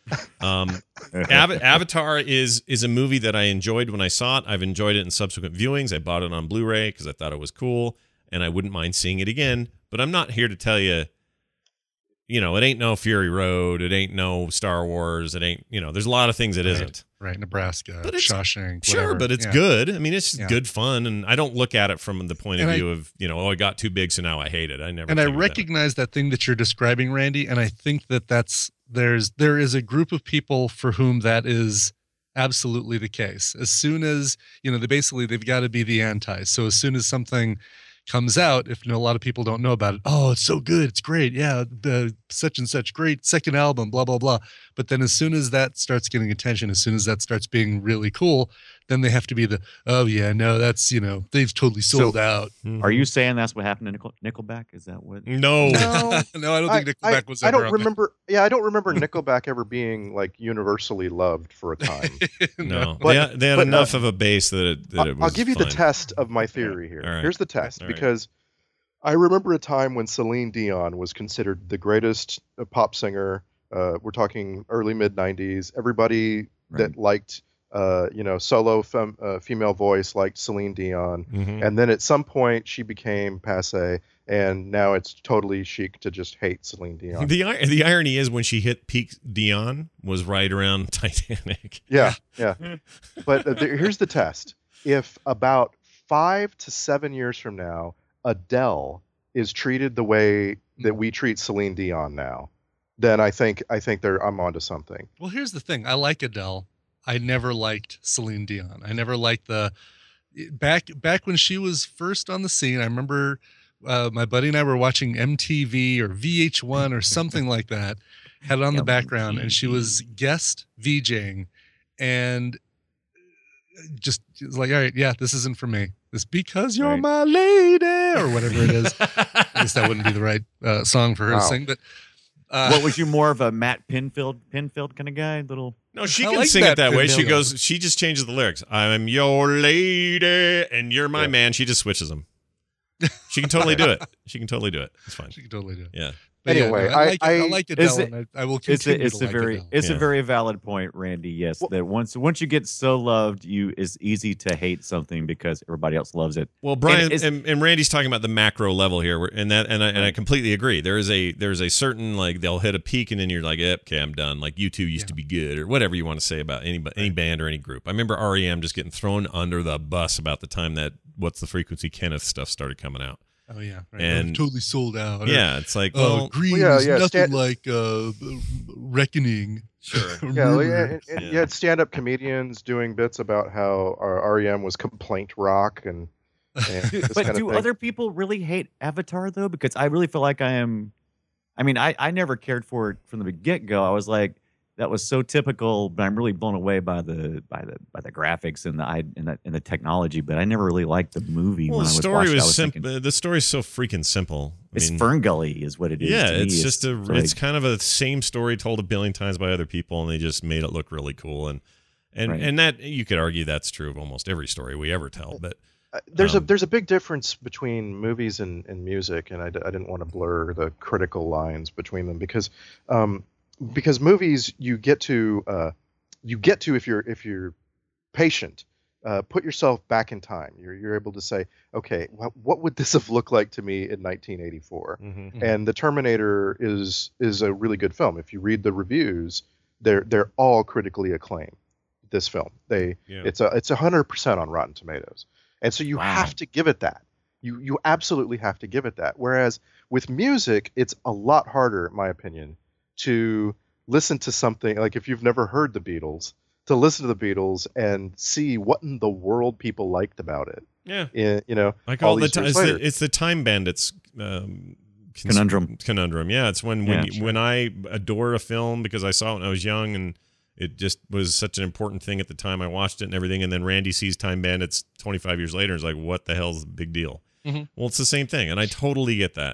um, Av- Avatar is is a movie that I enjoyed when I saw it. I've enjoyed it in subsequent viewings. I bought it on Blu-ray because I thought it was cool, and I wouldn't mind seeing it again. But I'm not here to tell you. You know, it ain't no Fury Road. It ain't no Star Wars. It ain't, you know, there's a lot of things it Right. isn't. Right, Nebraska, But it's- Shawshank. Sure, whatever. but it's Yeah. good. I mean, it's just Yeah. good fun. And I don't look at it from the point of And I- view of, you know, oh, I got too big, so now I hate it. I never And I think of that. recognize that thing that you're describing, Randy, and I think that that's there's there is a group of people for whom that is absolutely the case. As soon as, you know, they basically they've got to be the anti. So as soon as something comes out, if you know, a lot of people don't know about it, oh, it's so good, it's great, yeah, the such and such great second album, blah blah blah. But then as soon as that starts getting attention, as soon as that starts being really cool, then they have to be the, oh yeah, no, that's, you know, they've totally sold So- out. Mhm. Are you saying that's what happened to Nickel- Nickelback? Is that what? No. No. no, I don't think I, Nickelback was I ever don't on that. remember. Yeah, I don't remember Nickelback ever being like universally loved for a time. No. But- they had, they had but, uh, enough of a base that it, that it I'll, was I'll give you the fine. test of my theory here. All right. Here's the test, All right. because I remember a time when Celine Dion was considered the greatest uh, pop singer. Uh, we're talking early mid nineties. Everybody that liked, uh, you know, solo fem- uh, female voice liked Celine Dion. Mhm. And then at some point she became passe, and now it's totally chic to just hate Celine Dion. The ir- the irony is when she hit peak Dion was right around Titanic. Yeah, yeah. But uh, there, here's the test. If about five to seven years from now, Adele is treated the way that we treat Celine Dion now, then I think I think they're I'm onto something. Well, here's the thing. I like Adele. I never liked Celine Dion. I never liked the back back when she was first on the scene. I remember uh, my buddy and I were watching M T V or V H one or something like that. Had it on the background, and she was guest VJing, and just it was like, all right, yeah, this isn't for me. This because you're Right. my lady or whatever it is. I guess that wouldn't be the right uh, song for her Wow. to sing, but. Uh, What was you more of a Matt Pinfield Pinfield kind of guy? Little No, she I can like sing that it that way. She Pinfield. goes, she just changes the lyrics. I'm your lady and you're my Yeah. man. She just switches them. She can totally do it. She can totally do it. It's fine. She could totally do it. Yeah. But yeah, Anyway, no, I, I- like it. I, I- like Is Adele, it- and I, I will it's continue a, it's to a like very Adele. it's Yeah. a very valid point, Randy. Yes, Well- that once once you get so loved, you it's easy to hate something because everybody else loves it. Well, Brian is- and, and Randy's talking about the macro level here, where- and that and I, and I completely agree. There is a there's a certain like they'll hit a peak and then you're like, yep, okay, I'm done. Like U two used Yeah. to be good, or whatever you want to say about any any band or any group. I remember R E M just getting thrown under the bus about the time that What's the Frequency Kenneth stuff started coming out. Oh yeah, right. And- Oh, totally sold out. Or, Yeah, it's like, Oh, well, Green Well, yeah, is yeah, nothing Stan- like uh, Reckoning. sure. Yeah, like, Rumor. and, and Yeah. you had stand-up comedians doing bits about how our R E M was complaint rock and, and this But kind do of thing. other people really hate Avatar though? Because I really feel like I am. I mean, I I never cared for it from the get go. I was like, that was so typical, but I'm really blown away by the by the by the graphics and the I and the, and the technology. But I never really liked the movie. Well, when the I was story watching it. I was was simple. thinking, The story's so freaking simple. I it's mean, Fern Gully, is what it is. yeah, to me. it's just a sort of it's kind of a same story told a billion times by other people, and they just made it look really cool. And and Right. and that you could argue that's true of almost every story we ever tell. But Uh, there's Um, a there's a big difference between movies and, and music, and I, d- I didn't want to blur the critical lines between them because um, because movies you get to uh, you get to if you're if you're patient, uh, put yourself back in time. You're you're able to say, okay, what what would this have looked like to me in nineteen eighty-four? mhm. And The Terminator is is a really good film. If you read the reviews, they're they're all critically acclaimed. This film, they Yeah. it's a it's a hundred percent on Rotten Tomatoes, and so you Wow. have to give it that. You you absolutely have to give it that. Whereas with music, it's a lot harder, in my opinion, to listen to something like if you've never heard the Beatles, to listen to the Beatles and see what in the world people liked about it. yeah, In, you know, I all call it the, these ti- years it's later. the it's the time bandits um, cons- Conundrum. Conundrum. Yeah, it's when when Yeah, you, sure. when I adore a film because I saw it when I was young and it just was such an important thing at the time I watched it and everything. And then Randy sees Time Bandits twenty-five years later and is like, "What the hell's the big deal?" Mhm. Well, it's the same thing, and I totally get that.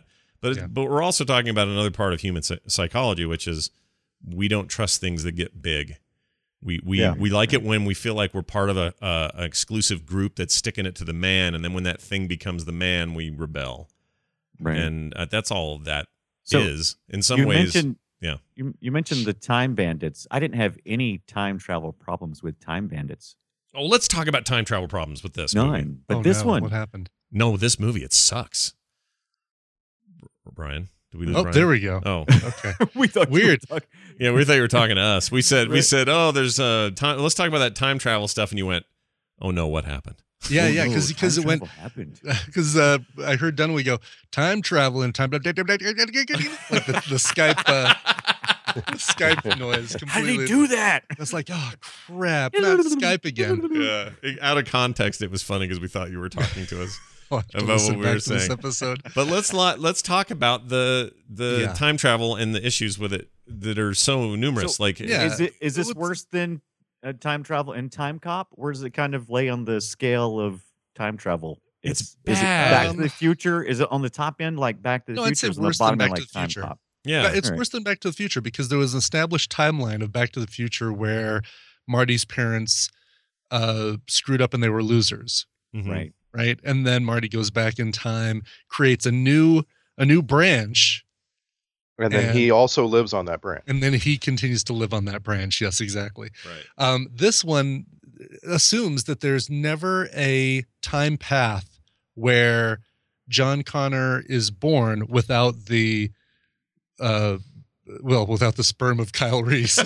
But Yeah. but we're also talking about another part of human psy- psychology, which is we don't trust things that get big. We we Yeah. we like it when we feel like we're part of a, a an exclusive group that's sticking it to the man, and then when that thing becomes the man, we rebel. Right. And uh, that's all that So, is. In some you ways, mentioned, yeah. You, you mentioned the time bandits. I didn't have any time travel problems with time bandits. Oh, let's talk about time travel problems with this None. movie. But Oh, this no. one, What happened? No, this movie it sucks. Brian, did we lose Oh, Brian? there we go. Oh, Okay. we thought you were Weird. talking- yeah, we thought you were talking to us. We said we Right. said, oh, there's uh time. Let's talk about that time travel stuff, and you went, oh no, what happened? Yeah, Oh, yeah, no, because because time it went travel happened. because uh, I heard Dunaway go time travel and time like the, the Skype uh, the Skype noise How did completely. he do that? It's like, oh crap, not Skype again. Yeah, out of context, it was funny because we thought you were talking to us. I'll have to About listen what we back were to this saying. episode. But let's not, let's talk about the the Yeah. time travel and the issues with it that are so numerous. So, like, yeah. Is it is this What's- worse than uh, time travel and Time Cop? Where does it kind of lay on the scale of time travel? It's Is it bad. Back to the Future? Is it on the top end like Back to the No, I'd say Future? Or is it on the worse than bottom Back end to like the Time Future. Cop? yeah, But it's Right. worse than Back to the Future because there was an established timeline of Back to the Future where Marty's parents uh, screwed up and they were losers, Mhm. Right. right? And then Marty goes back in time, creates a new a new branch, And then And- he also lives on that branch. and then he continues to live on that branch. Yes, exactly. right. Um, this one assumes that there's never a time path where John Connor is born without the, uh, well, without the sperm of Kyle Reese.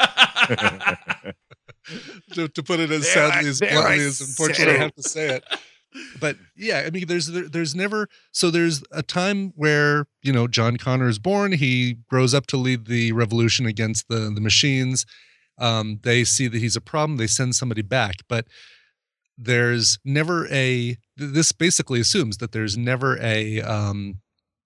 to, to put it as There sadly I- as there bluntly I as unfortunately I said have to say it. But yeah, I mean, there's there, there's never so there's a time where you know John Connor is born. He grows up to lead the revolution against the the machines. Um, they see that he's a problem. They send somebody back, but there's never a. This basically assumes that there's never a um,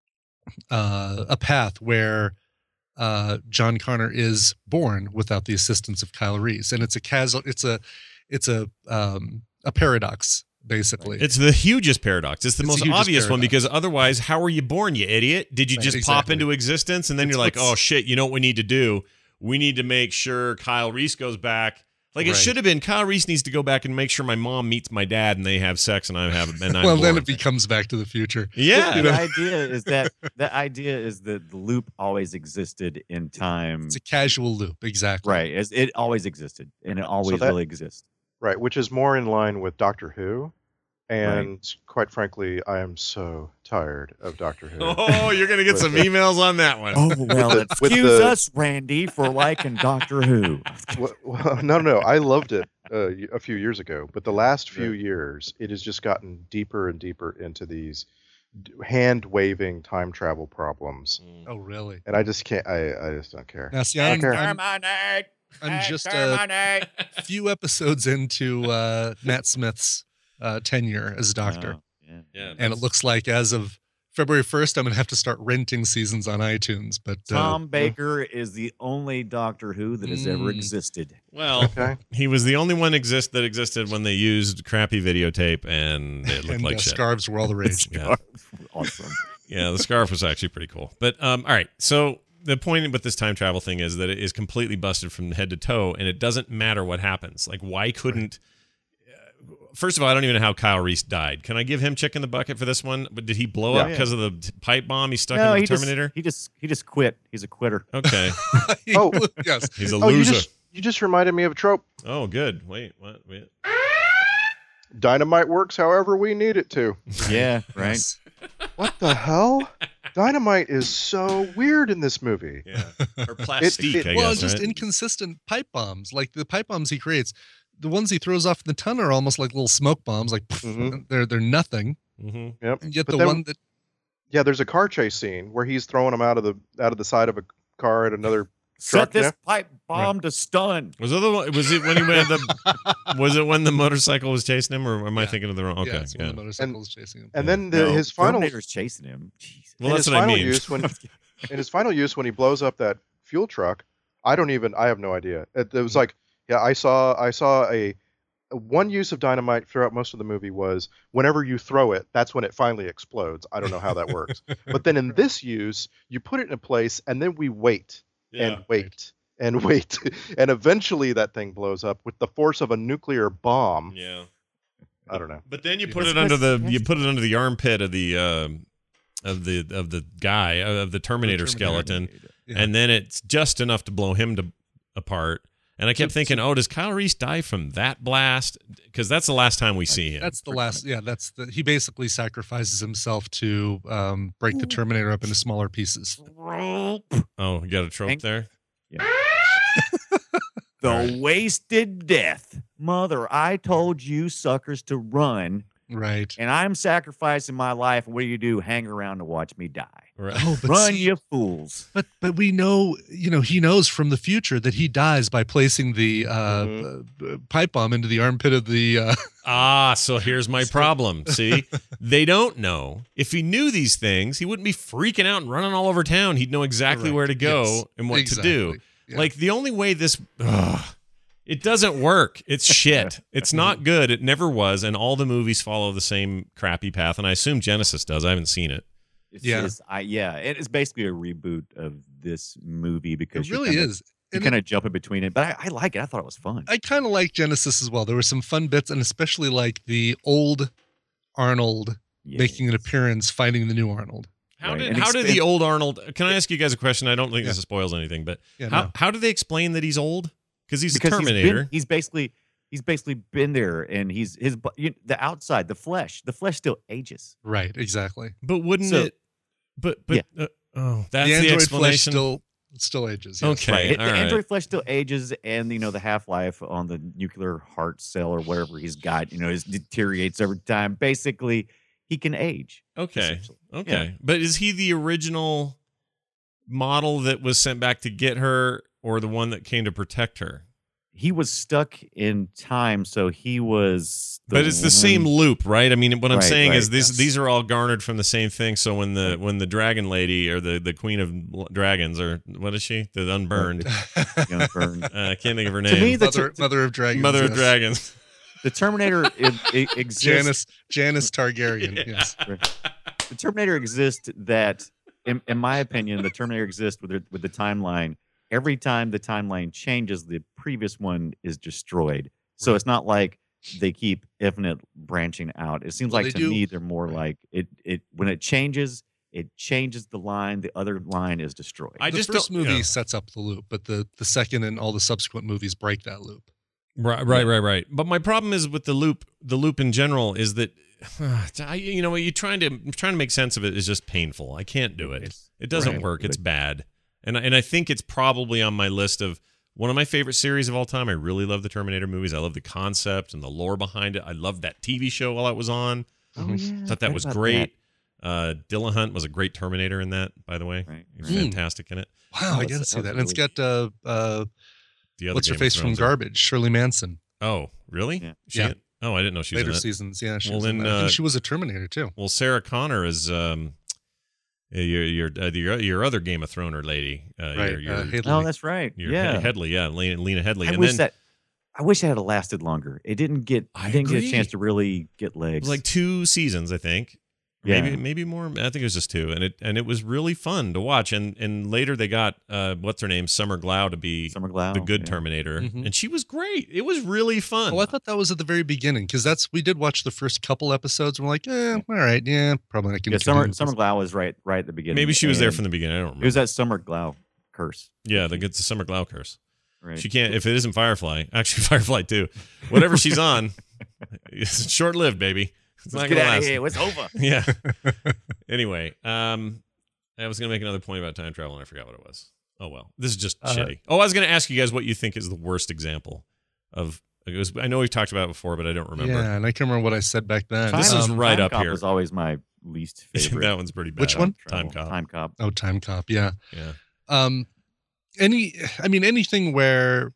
uh, a path where uh, John Connor is born without the assistance of Kyle Reese, and it's a casual. It's a it's a um, a paradox. Basically, It's the hugest paradox. It's the It's the most hugest obvious one paradox. because otherwise, how were you born, you idiot? Did you Right, just pop exactly. into existence and then It's you're like, what's- oh shit, you know what we need to do? We need to make sure Kyle Reese goes back. Like it Right. should have been Kyle Reese needs to go back and make sure my mom meets my dad and they have sex and I have and I'm well, then born. it becomes Back to the Future. yeah. The idea is that the idea is that the loop always existed in time. It's a casual loop, exactly. Right. It's, it always existed, and it always that- will exist. Right, which is more in line with Doctor Who. And quite frankly, I am so tired of Doctor Who. Oh, you're gonna get With some the- emails on that one. Oh well, the- with excuse the- us, Randy, for liking Doctor Who. Well, well, no, no, I loved it uh, y- a few years ago, but the last few years, it has just gotten deeper and deeper into these d- hand waving time travel problems, Oh, really? and I just can't. I, I just don't care. Now, see, I I'm, don't care. I'm, Terminate! I'm just a few episodes into uh, Matt Smith's uh, tenure as Doctor, Oh, yeah. Yeah, and it looks like as of February first, I'm going to have to start renting seasons on iTunes. But uh, Tom Baker is the only Doctor Who that has ever Mm. existed. Well, Okay. he was the only one exist that existed when they used crappy videotape and it looked and like uh, shit. scarves were all the rage. Yeah. Awesome. Yeah, the scarf was actually pretty cool. But um, all right, so the point with this time travel thing is that it is completely busted from head to toe, and it doesn't matter what happens. Like, why couldn't? Uh, first of all, I don't even know how Kyle Reese died. Can I give him chick in the bucket for this one? But did he blow up Yeah. because of the t- pipe bomb he stuck No, in he the Terminator? Just, he just he just quit. He's a quitter. Okay, Oh. yes. he's a Oh, you loser. just you just reminded me of a trope. Oh, good. Wait, what? Wait. Dynamite works however we need it to. Yeah, right. Yes. What the hell? Dynamite is so weird in this movie. Yeah, or plastique. it- I Well, guess. just right? inconsistent pipe bombs. Like the pipe bombs he creates, the ones he throws off in the tunnel are almost like little smoke bombs. Like Mhm. they're they're nothing. Mhm. Yep. And yet But the then- one that Yeah, there's a car chase scene where he's throwing them out of the out of the side of a car at another Set truck. this Yeah. pipe bomb to stun. Was it the one- was it when he went the was it when the motorcycle was chasing him, or am I Yeah. thinking of the wrong? Okay, yeah, it's when yeah. the motorcycle is chasing him. And then the, No, his final Terminator's chasing him. Jeez. Well, in that's his what I final mean. use when in his final use when he blows up that fuel truck, I don't even I have no idea. It, it was like, yeah, I saw I saw a one use of dynamite throughout most of the movie was whenever you throw it, that's when it finally explodes. I don't know how that works. But then in this use, you put it in a place and then we wait Yeah. and wait and wait. And eventually that thing blows up with the force of a nuclear bomb. Yeah. I don't know. But then you put That's it under the because- you put it under the armpit of the uh, of the of the guy of the Terminator, Terminator. skeleton, Yeah. and then it's just enough to blow him to apart. And I kept So- thinking, oh, does Kyle Reese die from that blast? Because that's the last time we see him. That's the last. Yeah, that's the. He basically sacrifices himself to um, break the Terminator up into smaller pieces. Oh, you got a trope Hank- there. The Right. wasted death. Mother, I told you suckers to run, Right. and I'm sacrificing my life. And what do you do? Hang around to watch me die. Right. Oh, but Run, see- you fools. But but we know, you know, he knows from the future that he dies by placing the uh, Mhm. uh, pipe bomb into the armpit of the. Uh, Ah, so here's my problem. See, they don't know. If he knew these things, he wouldn't be freaking out and running all over town. He'd know exactly Correct. where to go Yes, and what to do. exactly. Yeah. Like the only way this, ugh, it doesn't work. It's shit. It's not good. It never was. And all the movies follow the same crappy path. And I assume Genesis does. I haven't seen it. It's, Yeah. it's- I, yeah, it is basically a reboot of this movie because it you really kinda, is. You And kind of jump in between it, but I, I like it. I thought it was fun. I kind of like Genesis as well. There were some fun bits, and especially like the old Arnold making an Yes. appearance fighting the new Arnold. How Right. did And how did expan- the old Arnold? Can I ask you guys a question? I don't think this Yeah. spoils anything, but Yeah, how no. how do they explain that he's old? Because he's Because a he's been- Terminator. He's, basically he's basically been there, and he's his bu- you, the outside, the flesh, the flesh still ages. Right, exactly. But wouldn't So- it? But but uh, oh, that's the the, android flesh explanation. still still ages. Yes. Okay. Right. all the right. android flesh still ages, and you know the half life on the nuclear heart cell or whatever he's got, you know, is deteriorates every time. Basically, he can age. Okay. essentially. Okay. But is he the original model that was sent back to get her, or the one that came to protect her? He was stuck in time, so he was. But it's the same one- loop, right? I mean, what I'm Right, saying is right, these yes. these are all garnered from the same thing. So when the when the dragon lady or the, the queen of l- dragons, or what is she? The unburned. you know, burn. Uh, I can't think of her To name. me, the, Mother, ter- Mother of Dragons. Mother of yes. dragons. the Terminator it, it exists. Janice Janice Targaryen. Yeah. Yes. The Terminator exists that, in, in my opinion, the Terminator exists with the, with the timeline. Every time the timeline changes, the previous one is destroyed. So Right. it's not like they keep infinite branching out. It seems Well, like they to do- me they're more like it. It when it changes, it changes the line. The other line is destroyed. I the just first don't- movie yeah. sets up the loop, but the the second and all the subsequent movies break that loop. Right, right, right, right. But my problem is with the loop. The loop in general is that, I, you know, you trying to trying to make sense of it is just painful. I can't do it. It's- It doesn't right. work. It's bad. And I- and I think it's probably on my list of one of my favorite series of all time. I really love the Terminator movies. I love the concept and the lore behind it. I loved that T V show while it was on. Oh, yeah, Thought that forgot was about great. Uh, Dylan Hunt was a great Terminator in that, by the way. Right, He was right. fantastic in it. Wow, Oh, I that's- gotta see that that. was And it's really- got uh uh The other what's her Game of face from Thrones. Garbage, Shirley Manson. Oh, really? Yeah. She Yeah. in- Oh, I didn't know she was Later in that. seasons, yeah. She Well, was in then, that. I think uh, she was a Terminator too. Well, Sarah Connor is um, your your uh, your your other Game of Thrones lady. Uh, Right, Your, your, uh, Haley. Oh, that's right. your yeah. He- Headley, yeah, Lena, Lena Headley. I and wish then that. I wish it had lasted longer. It didn't get. I I didn't get agree. a chance to really get it legs. was like two seasons, I think. Yeah. Maybe maybe more. I think it was just two, and it and it was really fun to watch. And and later they got uh, what's her name, Summer Glau, to be Summer Glau, the good yeah. Terminator, Mhm. and she was great. It was really fun. Well, I thought that was at the very beginning because that's we did watch the first couple episodes. And we're like, eh, all right, yeah, probably not gonna Yeah, continue Summer with Summer this. Glau was right right at the beginning. Maybe she was there and from the beginning. I don't It remember. was that Summer Glau curse. yeah, the it's the Summer Glau curse. Right. She can't if it isn't Firefly. Actually, Firefly too. Whatever she's on, it's short lived, baby. It's Let's not get gonna out last. of here. It's over. Yeah. Anyway, um, I was gonna make another point about time travel, and I forgot what it was. Oh well, this is just Uh, shitty. Oh, I was gonna ask you guys what you think is the worst example of. It was, I know we've talked about it before, but I don't remember. Yeah, and I can remember what I said back then. This Time- is Um, right Time up Cop here. was always my least favorite. That one's pretty bad. Which one? Time travel. Cop. Time Cop. oh, Time Cop. Yeah. Yeah. Um, any, I mean, anything where,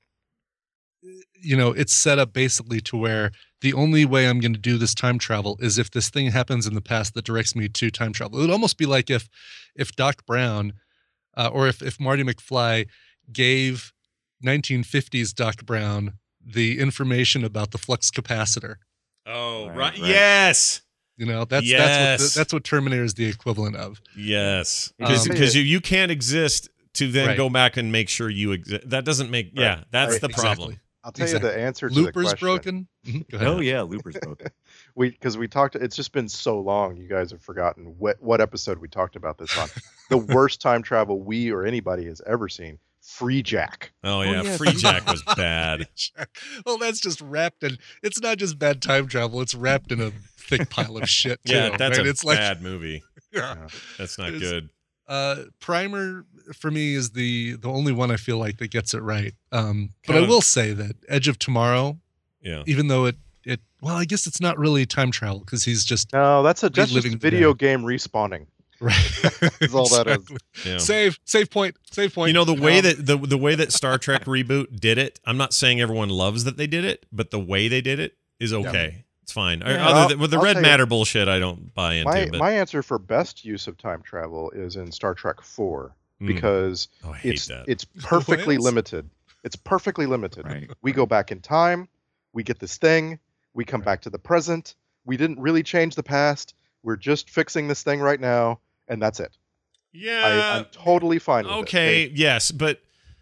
you know, it's set up basically to where the only way I'm going to do this time travel is if this thing happens in the past that directs me to time travel. It would almost be like if, if Doc Brown, uh, or if if Marty McFly gave nineteen fifties Doc Brown the information about the flux capacitor. Oh, right. Right, right. Yes. You know, that's Yes. that's what the, that's what Terminator is the equivalent of. Yes. Um, Because you, you can't exist to then Right. go back and make sure you exist. That doesn't make, yeah, that's Right. the problem. Exactly. I'll tell Exactly. you the answer to Looper's the question. broken. Mhm, go ahead. Oh yeah, Looper's broken. We because we talked. It's just been so long. You guys have forgotten what what episode we talked about this on. The worst time travel we or anybody has ever seen. Free Jack. Oh, yeah. yeah, Free Jack was bad. Well, that's just wrapped in. It's not just bad time travel. It's wrapped in a thick pile of shit. Too, Yeah, that's right? a It's like, bad movie. yeah. That's not It's- good. Uh, Primer for me is the the only one I feel like that gets it right. Um, but Kind I of- will say that Edge of Tomorrow, Yeah. even though it it well, I guess it's not really time travel because he's just No, that's a just, just Reliving video today. game respawning. right. That's all that is. Exactly. Yeah. Save save point save point. You know the way Um, that the the way that Star Trek reboot did it. I'm not saying everyone loves that they did it, but the way they did it is okay. It's fine. Yeah. Other I'll- than, with the I'll red tell you- matter bullshit, I don't buy into. My but my answer for best use of time travel is in Star Trek four Mm. because oh, I hate it's that. it's perfectly Whales? limited. It's perfectly limited. Right. We go back in time, we get this thing, we come back to the present. We didn't really change the past. We're just fixing this thing right now, and that's it. I, yeah. I'm totally fine with Okay. it. Yes, but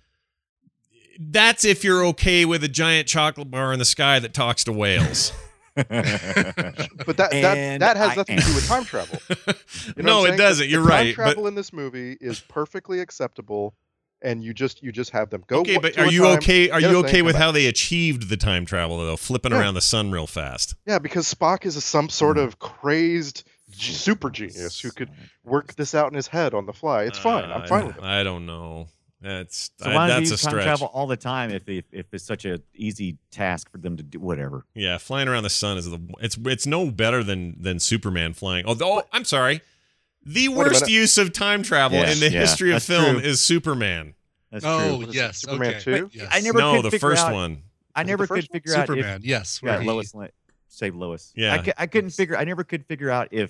that's if you're okay with a giant chocolate bar in the sky that talks to whales. But that that, And that has I nothing to do with time travel. You know no, what it I'm saying? doesn't. The- You're the right. Time travel But in this movie is perfectly acceptable, and you just you just have them go. okay, wa- but to are a you time, okay? Are get you a thing, okay come with back. how they achieved the time travel though, flipping Yeah. around the sun real fast? Yeah, because Spock is a, some sort of crazed g- super genius who could work this out in his head on the fly. It's fine. I'm Uh, fine with it. I don't know. That's So I- why do they that's a use time stretch. travel all the time if if, if it's such a easy task for them to do whatever? Yeah, flying around the sun is the it's it's no better than than Superman flying. Oh, oh I'm sorry. The a worst minute. use of time travel Yes, in the yeah, history of that's film true. is Superman. That's Oh true. What is it, yes, Superman okay. two? Yes. I never no, could the figure first out- one. I Was it never the could first one? figure out if Superman. Yes, yeah, where he- Lois Lane, save Lois. Yeah. I, cou- I couldn't figure. I never could figure out if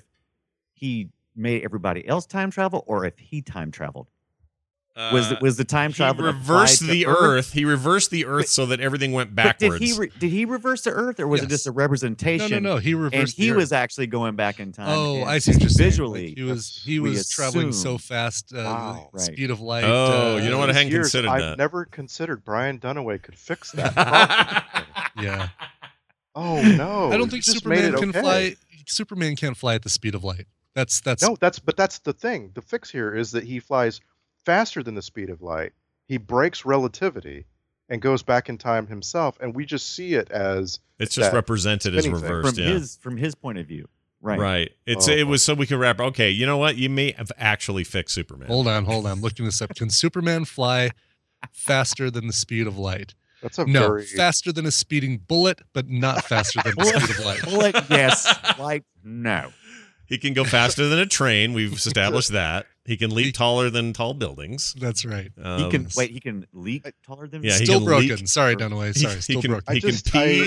he made everybody else time travel or if he time traveled. Was the, Uh, was the time he travel reversed applied to the Earth. He reversed the Earth But- so that everything went But backwards. did he re- did he reverse the Earth or was it Yes. just a No, representation? no, no. He reversed. And he the was Earth. actually going back in time. Oh, and I see what you're saying. visually. Like, he was he we was traveling so assume- fast, uh, Wow. the Right. speed of light. Oh, uh, you know what? I These hadn't years, considered I've that. never considered Brian Dunaway could fix that problem. Yeah, Oh no! I don't you think just made Superman it can okay. fly. Superman can't fly at the speed of light. That's that's No, that's but that's the thing. The fix here is that he flies faster than the speed of light. He breaks relativity and goes back in time himself, and we just see it as it's just that represented as spinning thing. reversed. from yeah. his from his point of view. Right. Right. It's Oh. it was so we could wrap. Okay, you know what? You may have actually fixed Superman. Hold on, hold on. I'm looking this up. Can Superman fly faster than the speed of light? that's a No, very faster than a speeding bullet, but not faster than the speed of light. Bullet, yes. Like no. He can go faster than a train. We've established that. He can leap taller than tall buildings. That's right. Um, He can wait. He can leak taller than. Yeah, he Still can broken. leak- Sorry, Dunaway. he- Sorry, he, still can, broken. He I can just- pee.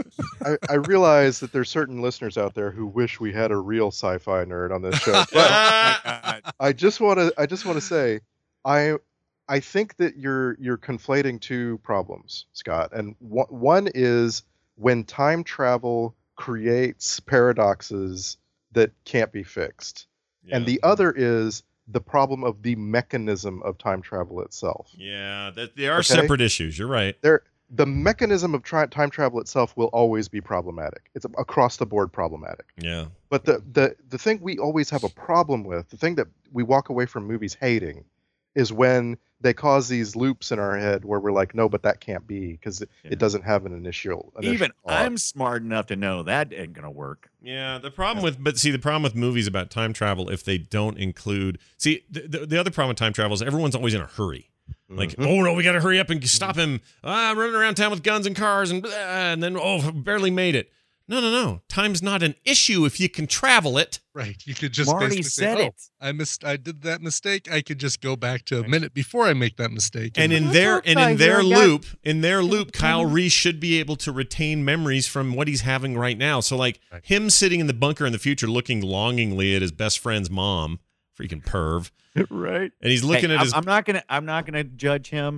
I, I realize that there's certain listeners out there who wish we had a real sci-fi nerd on this show. But Ah! I just want to I just want to say I I think that you're you're conflating two problems, Scott. And one, one is when time travel creates paradoxes that can't be fixed. And the other is the problem of the mechanism of time travel itself. Yeah, that, they are Okay. separate issues. You're right. There the mechanism of tri- time travel itself will always be problematic. It's across the board problematic. Yeah. But the, the the thing we always have a problem with, the thing that we walk away from movies hating, is when they cause these loops in our head where we're like, no, but that can't be because it, Yeah. it doesn't have an initial. initial Even thought. I'm smart enough to know that ain't gonna work. Yeah, the problem with, but see, the problem with movies about time travel, if they don't include, see, the, the, the other problem with time travel is everyone's always in a hurry. Like, Mhm. oh no, we got to hurry up and stop him. Ah, I'm running around town with guns and cars and blah, and then, oh, barely made it. No, no, no. Time's not an issue if you can travel it. Right. You could just Marty basically said say, it. oh, I missed I did that mistake. I could just go back to a minute before I make that mistake. And in That's their what and I in their hear, guys. loop, in their loop, Kyle Reese should be able to retain memories from what he's having right now. So like Right. him sitting in the bunker in the future, looking longingly at his best friend's mom, freaking perv, Right. and he's looking Hey, at I'm, his. I'm not gonna. I'm not gonna judge him.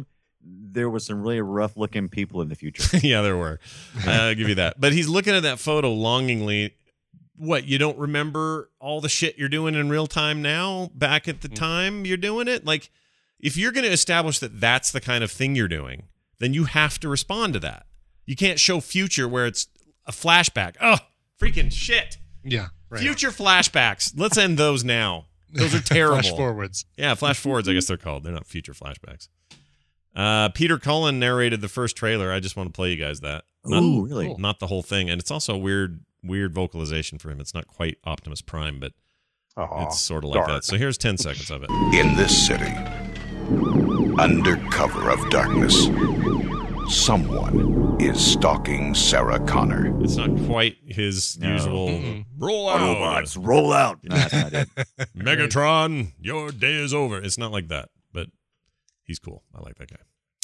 there were some really rough looking people in the future. Yeah, there were. I'll give you that. But he's looking at that photo longingly. What, you don't remember all the shit you're doing in real time now, back at the time you're doing it? Like, if you're going to establish that that's the kind of thing you're doing, then you have to respond to that. You can't show future where it's a flashback. Oh, freaking shit. Yeah. Right. Future flashbacks. Let's end those now. Those are terrible. Flash forwards. Yeah, flash forwards, I guess they're called. They're not future flashbacks. Uh, Peter Cullen narrated the first trailer. I just want to play you guys that. Not, Ooh, really? Not the whole thing. And it's also a weird, weird vocalization for him. It's not quite Optimus Prime, but Aw, it's sort of like dark. that. So here's ten seconds of it. In this city, under cover of darkness, someone is stalking Sarah Connor. It's not quite his No. usual Mm-mm. roll out. Autobots, roll out. No, that's not it. Megatron, your day is over. It's not like that, but he's cool. I like that guy.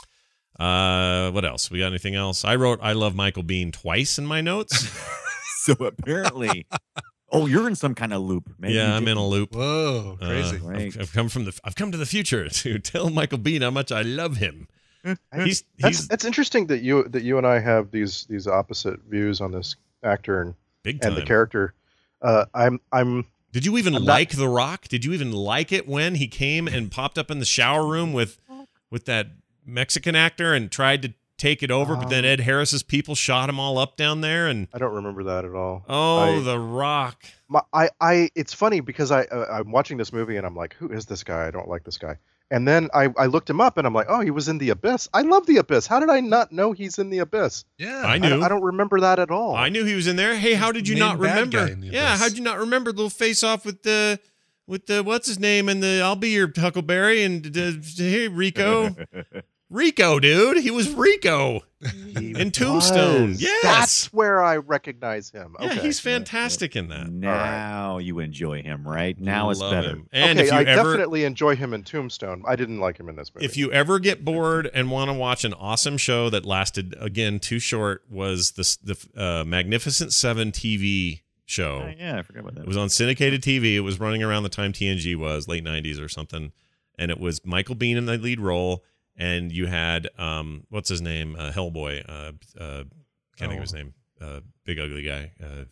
Uh, what else? We got anything else? I wrote I love Michael Biehn twice in my notes. So apparently, oh, you're in some kind of loop. Maybe Yeah, you I'm in a loop. Whoa, crazy. Uh, Right. I've, I've come from the I've come to the future to tell Michael Biehn how much I love him. He's That's he's that's interesting that you that you and I have these these opposite views on this actor and, big time. and the character. Uh, I'm I'm Did you even I'm not- like The Rock? Did you even like it when he came and popped up in the shower room with with that Mexican actor and tried to take it over, but then Um, Ed Harris's people shot him all up down there and I don't remember that at all. oh, I- The Rock. My, I, I, it's funny because I, uh, I'm watching this movie and I'm like, who is this guy? I don't like this guy. And then I, I looked him up and I'm like, oh, he was in The Abyss. I love The Abyss. How did I not know he's in The Abyss? Yeah. I I, knew. don't- I don't remember that at all. I knew he was in there. Hey, how did you Main not bad remember? guy in The Yeah, Abyss. how'd you not remember the little face off with the with the what's his name and the I'll be your Huckleberry and uh, hey Rico. Rico, dude. He was Rico He in Tombstone. was. Yes. That's where I recognize him. Yeah, Okay. he's fantastic in that. Now you enjoy him, right? Now it's Love better. him. And okay, if you I ever definitely enjoy him in Tombstone. I didn't like him in this movie. if you ever get bored and want to watch an awesome show that lasted again too short, was this the uh, Magnificent Seven T V show. Oh, yeah, I forgot about that. It was on syndicated T V. It was running around the time T N G was, late nineties or something. And it was Michael Biehn in the lead role. And you had, um, what's his name? Uh, Hellboy. Uh, uh, can't think of his name. Uh, big ugly guy. Uh,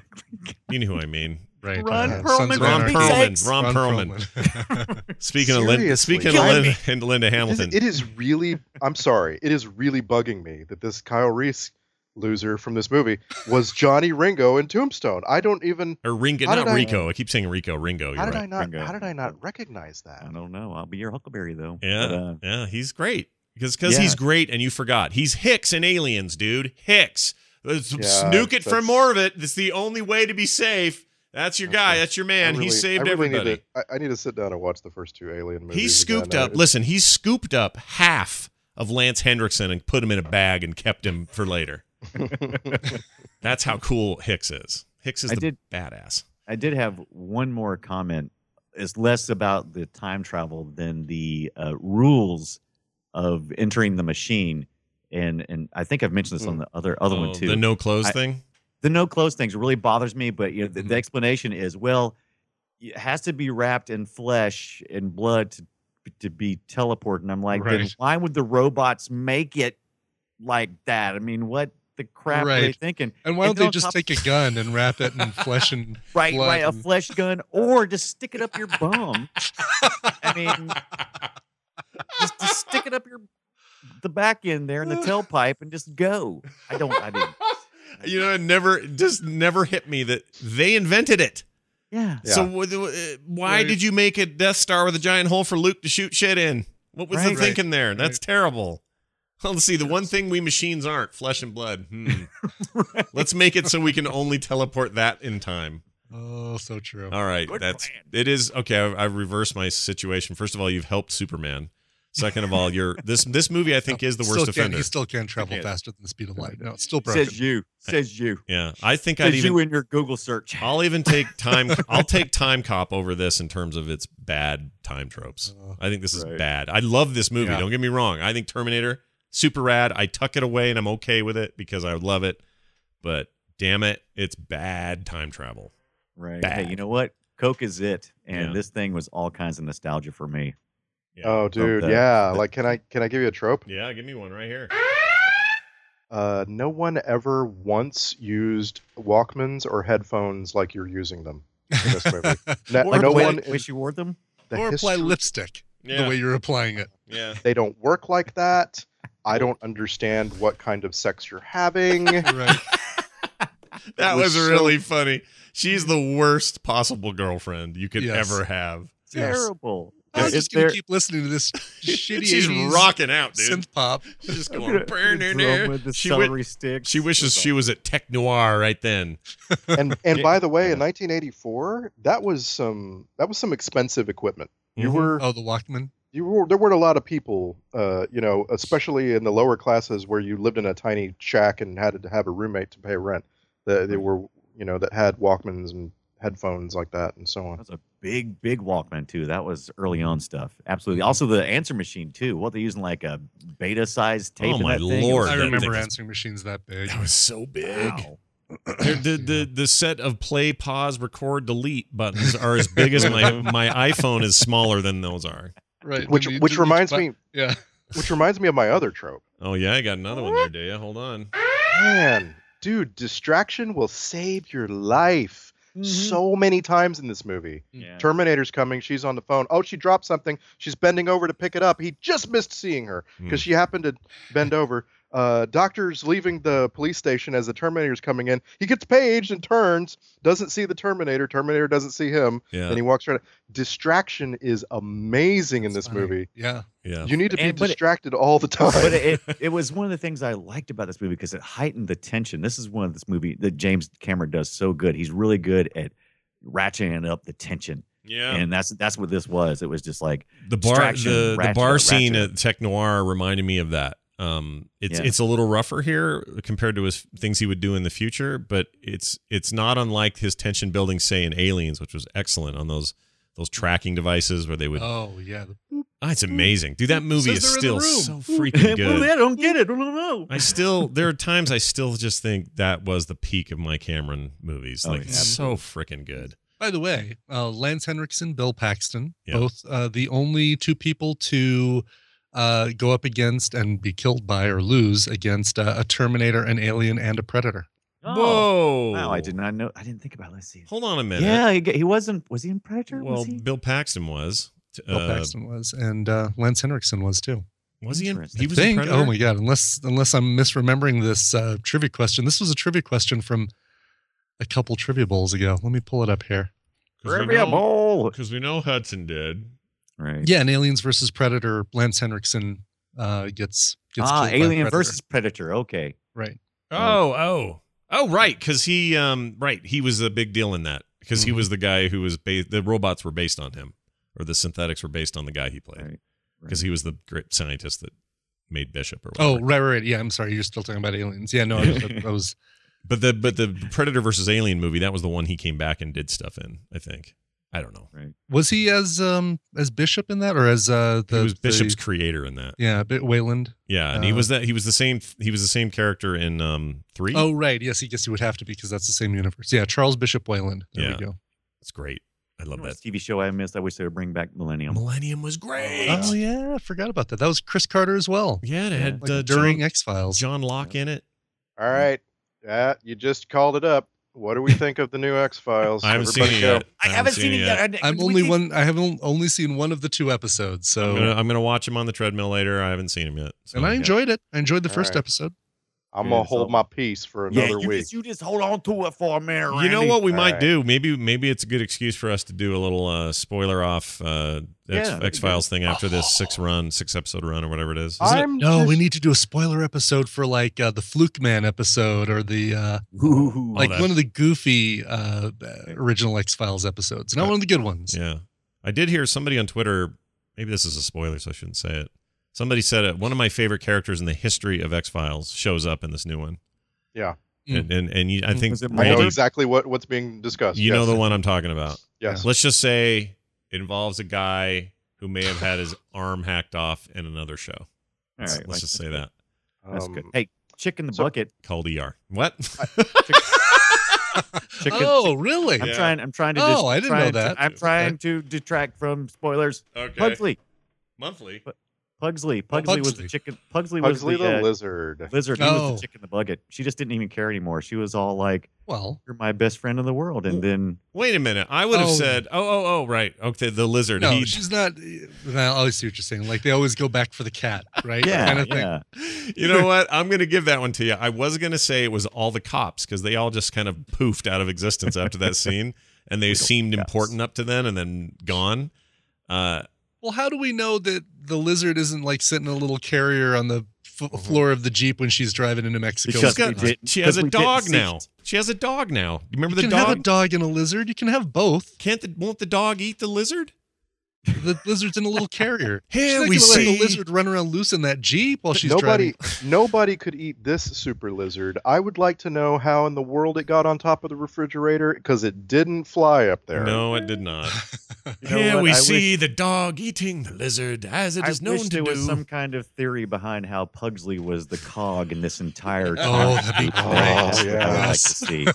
you know who I mean. Right. Ron uh, Perlman, Sons of Ron Big Anarchy. Sakes. Perlman. Ron, Perlman. Perlman. Speaking of Lin- Seriously. speaking of Killing Lin- me. and Linda It is- Hamilton. it is really, I'm sorry, it is really bugging me that this Kyle Reese loser from this movie was Johnny Ringo in Tombstone. I don't even. or Ringo, How not did I- Rico. I keep saying Rico. Ringo. You're How did right. I not? Ringo. How did I not recognize that? I don't know. I'll be your Huckleberry though. Yeah, But, uh, yeah, he's great because because Yeah. he's great, and you forgot he's Hicks in Aliens, dude. Hicks. Let's Yeah, snook it for that's- more of it. That's the only way to be safe. That's your guy. Okay. That's your I man. really- he saved I really everybody. Need to, I, I need to sit down and watch the first two Alien movies. He's scooped again. up. Listen, he's scooped up half of Lance Hendrickson and put him in a bag and kept him for later. That's how cool Hicks is. Hicks is I the did- badass. I did have one more comment. It's less about the time travel than the uh, rules of entering the machine. And and I think I've mentioned this on the other other Oh, one too. The no clothes I- thing. the no clothes things really bothers me, but you know, the, Mhm. the explanation is, well, it has to be wrapped in flesh and blood to to be teleported. And I'm like, then Right. why would the robots make it like that? I mean, what the crap are they Right. thinking? And why don't then they on just top- take a gun and wrap it in flesh and right, blood right, a and- flesh gun, or just stick it up your bum? I mean, just, just stick it up your the back end there in the tailpipe and just go. I don't. I didn't. You know, it never just never hit me that they invented it. Yeah. Yeah. So wh- uh, why Right. did you make a Death Star with a giant hole for Luke to shoot shit in? What was the Right. thinking there? Right. That's terrible. Well, let's see. The one thing we machines aren't flesh and blood. Hmm. Let's make it so we can only teleport that in time. Oh, so true. All right, Good that's plan. it. Is okay. I've, I've reversed my situation. First of all, you've helped Superman. Second of all, you're this this movie I think is the Still worst can't- offender. He still can't travel can't. faster than the speed of light. No, it's still broken. Says you. Says you. Yeah, I think I'd Says even you in your Google search. I'll even take time. I'll take Time Cop over this in terms of its bad time tropes. Uh, I think this is Right. bad. I love this movie. Yeah. Don't get me wrong. I think Terminator super rad. I tuck it away and I'm okay with it because I love it. But damn it, it's bad time travel. Right. Bad. Hey, you know what? Coke is it, and Yeah. this thing was all kinds of nostalgia for me. Oh, dude, the- yeah. the- Like, can I can I give you a trope? Yeah, give me one right here. Uh, no one ever once used Walkmans or headphones like you're using them in this movie. No, Or no the way, one. the way she wore them. The or apply history- lipstick Yeah. the way you're applying it. Yeah. They don't work like that. I don't understand what kind of sex you're having. Right. That was was so- really funny. She's the worst possible girlfriend you could Yes. ever have. Yes. Terrible. I'm Is just gonna there- keep listening to this shitty She's eighties rocking out, dude. synth pop. She's just I'm going. gonna- "Burn the in drum there." with the She, celery wi- sticks. she wishes That's she was at Tech Noir right then. And and by the way, in Yeah. nineteen eighty-four, that was some that was some expensive equipment. You Mhm. were Oh, the Walkman. you were there weren't a lot of people, uh, you know, especially in the lower classes where you lived in a tiny shack and had to have a roommate to pay rent. That they were, you know, that had Walkmans and headphones like that and so on. That was a big, big Walkman too. That was early on stuff. Absolutely. Also the answer machine too. What they using like a beta sized tape? Oh, in my that thing? It Lord. was- I that remember thing was- answering machines that big. That was so big. Wow. The, the the the set of play, pause, record, delete buttons are as big as my my iPhone is smaller than those are. Right. Which when you which delete reminds bu- me Yeah. which reminds me of my other trope. Oh yeah, I got another one there, do you? Hold on. Man, dude, distraction will save your life so many times in this movie. Yeah. Terminator's coming. She's on the phone. Oh, she dropped something. She's bending over to pick it up. He just missed seeing her because she happened to bend over. Uh, doctor's leaving the police station as the Terminator's coming in. He gets paged and turns, doesn't see the Terminator. Terminator doesn't see him. Yeah. And he walks right. Distraction is amazing in this Funny. movie. Yeah. Yeah. You need to be And- but it- distracted all the time. But it, it was one of the things I liked about this movie because it heightened the tension. This is one of this movie that James Cameron does so good. He's really good at ratcheting up the tension. Yeah. And that's that's what this was. It was just like the bar distraction, the, the ratchet bar up, scene ratchet at Tech Noir reminded me of that. Um, it's Yeah. it's a little rougher here compared to his things he would do in the future, but it's it's not unlike his tension building, say in Aliens, which was excellent on those those tracking devices where they would. Oh yeah. The- Oh, it's amazing, dude. That movie Says is they're in still the so room. freaking Well, good. I don't get it. I don't know. I still there are times I still just think that was the peak of my Cameron movies. Oh, Like yeah. it's so freaking good. By the way, uh, Lance Henriksen, Bill Paxton, Yeah. both uh, the only two people to uh, go up against and be killed by or lose against uh, a Terminator, an Alien, and a Predator. Oh, Whoa! wow, I did not know. I didn't think about it. Let's see. Hold on a minute. Yeah, he, he wasn't. Was he in Predator? Well, was he? Bill Paxton was. Bill Uh, Paxton was, and uh, Lance Henriksen was too. Was he in? Interesting. He I was in think. Predator? Oh my god! Unless unless I'm misremembering this uh, trivia question. This was a trivia question from a couple trivia bowls ago. Let me pull it up here. Trivia bowl. Because we know Hudson did. Right. Yeah, in Aliens versus Predator, Lance Henriksen uh, gets gets Ah, killed by Alien Predator. versus Predator. Okay. Right. Oh, oh, oh, right. Because he, um, right, he was a big deal in that. Because he Mhm. was the guy who was based. The robots were based on him, or the synthetics were based on the guy he played. Right. Because right. he was the great scientist that made Bishop. Or Oh, whatever. right, right, right. Yeah, I'm sorry. You're still talking about aliens. Yeah, no, I, I was. But the but the Predator versus Alien movie, that was the one he came back and did stuff in. I think. I don't know. Right. Was he as um as Bishop in that, or as uh the he was Bishop's the- creator in that. yeah, Bit Wayland. Yeah, and he Uh, was that. He was the same. He was the same character in um three. Oh, right. Yes, I guess he would have to be because that's the same universe. Yeah, Charles Bishop Wayland. There Yeah. we go. it's great. I You love know that. what T V show I missed. I wish they would bring back Millennium. Millennium was great. Oh yeah, I forgot about that. That was Chris Carter as well. Yeah, it Yeah. had Like uh, during John, X Files. John Locke in it. All right. Yeah, you just called it up. What do we think of the new X Files? I haven't seen it yet. I haven't seen it yet. I- I'm we only think- one. I have on- only seen one of the two episodes. So, I'm gonna, I'm gonna watch him on the treadmill later. I haven't seen him yet. So. and I enjoyed it. I enjoyed the All first right. episode. I'm Yeah, gonna hold so- my peace for Yeah, another you week. just, you just hold on to it for a minute. You know Randy. what we All might right. do? Maybe maybe it's a good excuse for us to do a little uh, spoiler off uh, X, Yeah, that'd be X Files thing after this six run, six episode run or whatever it is. Isn't it? I'm No, we just- need to do a spoiler episode for like uh, the Fluke Man episode or the uh, Ooh. like that- one of the goofy uh, original X Files episodes, not one of the good ones. Yeah, I did hear somebody on Twitter. Maybe this is a spoiler, so I shouldn't say it. Somebody said it. One of my favorite characters in the history of X Files shows up in this new one. Yeah. Mm. And and, and you, I think Was it I know Randy, exactly what, what's being discussed. you know yes. the one I'm talking about. Yes. Let's just say it involves a guy who may have had his arm hacked off in another show. All Let's, right, let's like- just say that. That's Um, good. Hey, chick in the so- bucket. Called E R. What? Chicken. Oh, really? I'm Yeah. trying. I'm trying to. Oh, dis- I didn't know trying to- that. I'm trying to detract from spoilers. Okay. Pugsley, Monthly. Pugsley. Pugsley was Pugsley. the chicken. Pugsley was Pugsley the, the uh, lizard. lizard. He was Oh. the chick in the bucket. She just didn't even care anymore. She was all like, Well, "You're my best friend in the world," and then Wait a minute. I would have Oh. said, oh, oh, oh, right. Okay, the lizard. no, He- she's not. Well, I see what you're saying. Like they always go back for the cat, right? yeah, kind of thing. yeah. You know what? I'm going to give that one to you. I was going to say it was all the cops because they all just kind of poofed out of existence after that scene, and they seemed cops. important up to then and then gone. Uh, Well, how do we know that the lizard isn't like sitting in a little carrier on the f- floor of the Jeep when she's driving into Mexico? Because she's got- we didn't- she has because a we didn't dog see now. it. She has a dog now. You remember You the can have a dog? dog and a lizard. You can have both. Can't the, won't the dog eat the lizard? The lizard's in a little carrier. Here She's not we gonna let see- the lizard run around loose in that Jeep while she's nobody, driving. nobody could eat this super lizard. I would like to know how in the world it got on top of the refrigerator because it didn't fly up there. No, it did not. You know Here what? we I see the dog eating the lizard, as it I is known wish to there do. was some kind of theory behind how Pugsley was the cog in this entire. Oh, that'd be concept. great. That's what I would like yes. to see.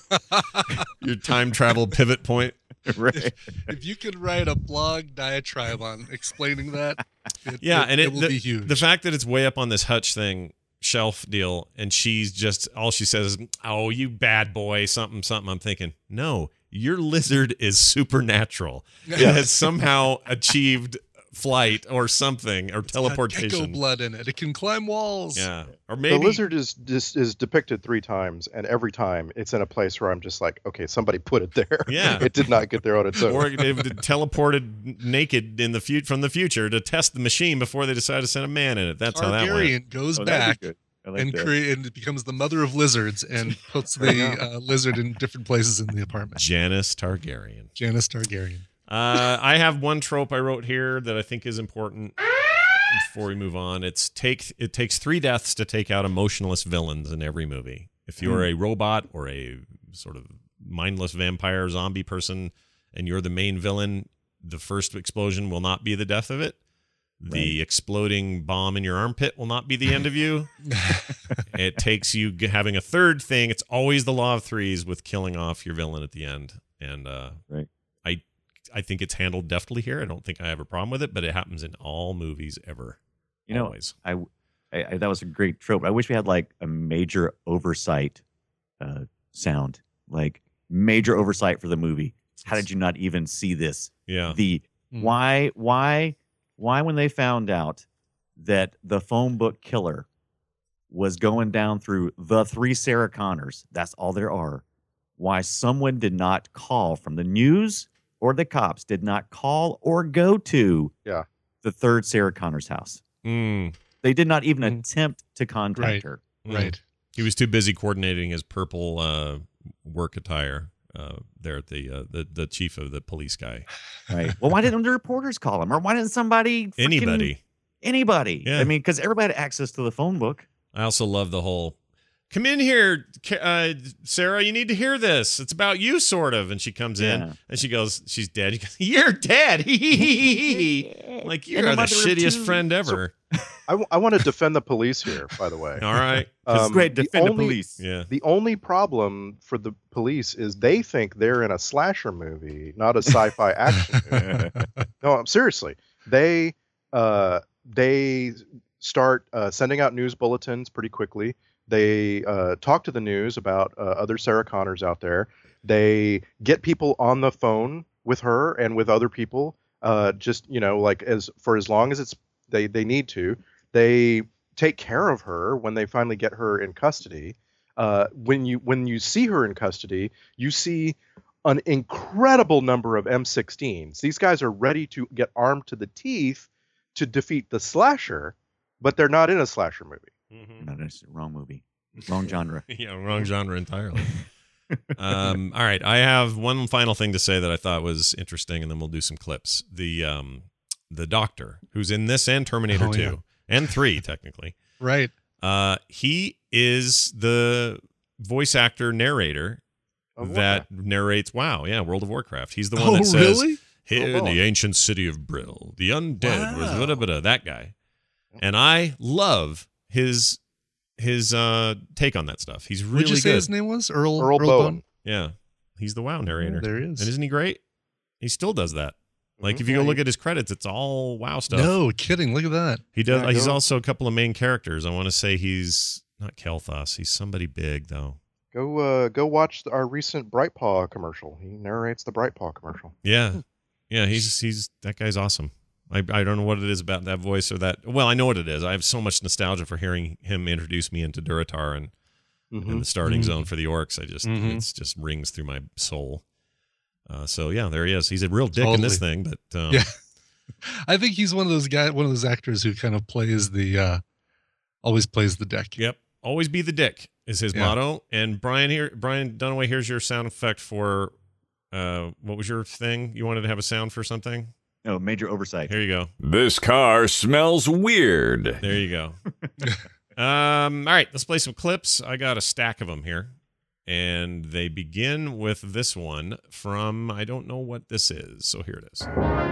Your time travel pivot point. Right. If you could write a blog diatribe on explaining that, it, Yeah, it, and it, will the, be huge. the fact that it's way up on this hutch thing shelf deal, and she's just all she says is, "Oh, you bad boy," something, something. I'm thinking, no, your lizard is supernatural. It has somehow achieved flight or something or It's got gecko teleportation. blood in it. It can climb walls. Yeah, or maybe The lizard is, is is depicted three times, and every time it's in a place where I'm just like, okay, somebody put it there. Yeah. it did not get there on its own. or it teleported naked in the fut- from the future to test the machine before they decide to send a man in it. That's how that went. Targaryen goes Oh, that'd back be good. I like and that. create and it becomes the mother of lizards and puts the uh, lizard in different places in the apartment. Janice Targaryen. Janice Targaryen. Uh, I have one trope I wrote here that I think is important before we move on. It's take it takes three deaths to take out emotionless villains in every movie. If you're a robot or a sort of mindless vampire zombie person and you're the main villain, the first explosion will not be the death of it. The exploding bomb in your armpit will not be the end of you. It takes you g- having a third thing. It's always the law of threes with killing off your villain at the end. And uh, Right. I I think it's handled deftly here. I don't think I have a problem with it, but it happens in all movies ever. You know, Always. I, I, I that was a great trope. I wish we had like a major oversight uh, sound, like major oversight for the movie. How did you not even see this? Yeah. The Hmm. why why why when they found out that the phone book killer was going down through the three Sarah Connors, that's all there are. Why someone did not call from the news or the cops did not call or go to Yeah. the third Sarah Connor's house. Mm, They did not even Mm. attempt to contact Right. her. mm. Right. He was too busy coordinating his purple uh, work attire uh, there at the, uh, the the chief of the police guy. Right. Well, why didn't the reporters call him, or why didn't somebody freaking- Anybody. anybody? Yeah. I mean, because everybody had access to the phone book. I also love the whole, come in here, Ca- uh, Sarah, you need to hear this. It's about you, sort of. And she comes Yeah. in and she goes, she's dead. She goes, you're dead. Like, you're And a the mother of shittiest two. friend ever. I, w- I want to defend the police here, by the way. All right. Um, Great, the defend the only- police. Yeah. The only problem for the police is they think they're in a slasher movie, not a sci-fi action movie. No, I'm seriously. They uh, they start uh, sending out news bulletins pretty quickly. They uh, talk to the news about uh, other Sarah Connors out there. They get people on the phone with her and with other people. Uh, just you know, like as for as long as it's they they need to. They take care of her when they finally get her in custody. Uh, when you when you see her in custody, you see an incredible number of M sixteens. These guys are ready to get armed to the teeth to defeat the slasher, but they're not in a slasher movie. Mhm. No, that's the wrong movie. Wrong genre. Yeah, wrong genre entirely. um, all right, I have one final thing to say that I thought was interesting, and then we'll do some clips. The um, the doctor who's in this and Terminator Oh, two yeah. and three, technically. Right. Uh, he is the voice actor narrator Of that Warcraft. narrates WoW. Yeah, World of Warcraft. He's the one Oh, that says, really? "Here Oh, in the wow. ancient city of Brill, the undead was Wow. blah, blah, blah," that guy." And I love his his uh, take on that stuff. He's What did really you say good. his name was? Earl, Earl Bowen. Yeah, he's the WoW narrator. There he is. And isn't he great? He still does that. Like if you go look at his credits, it's all wow stuff. No kidding. Look at that. He does. Yeah, he's go- also a couple of main characters. I want to say he's not Kelthos. He's somebody big though. Go uh, go watch our recent Bright Paw commercial. He narrates the Bright Paw commercial. Yeah, yeah. He's he's that guy's awesome. I I don't know what it is about that voice or that. Well, I know what it is. I have so much nostalgia for hearing him introduce me into Duratar and, Mhm. and the starting Mhm. zone for the Orcs. I just Mhm. it's just rings through my soul. Uh, so yeah, there he is. He's a real dick in this thing, but um, Yeah. I think he's one of those guys, one of those actors who kind of plays the, uh, always plays the deck. Yep. Always be the dick is his Yeah. motto. And Brian here, Brian Dunaway, here's your sound effect for. Uh, what was your thing? You wanted to have a sound for something? No, major oversight. Here you go. This car smells weird. There you go. um, all right, let's play some clips. I got a stack of them here. And they begin with this one from, I don't know what this is. So here it is.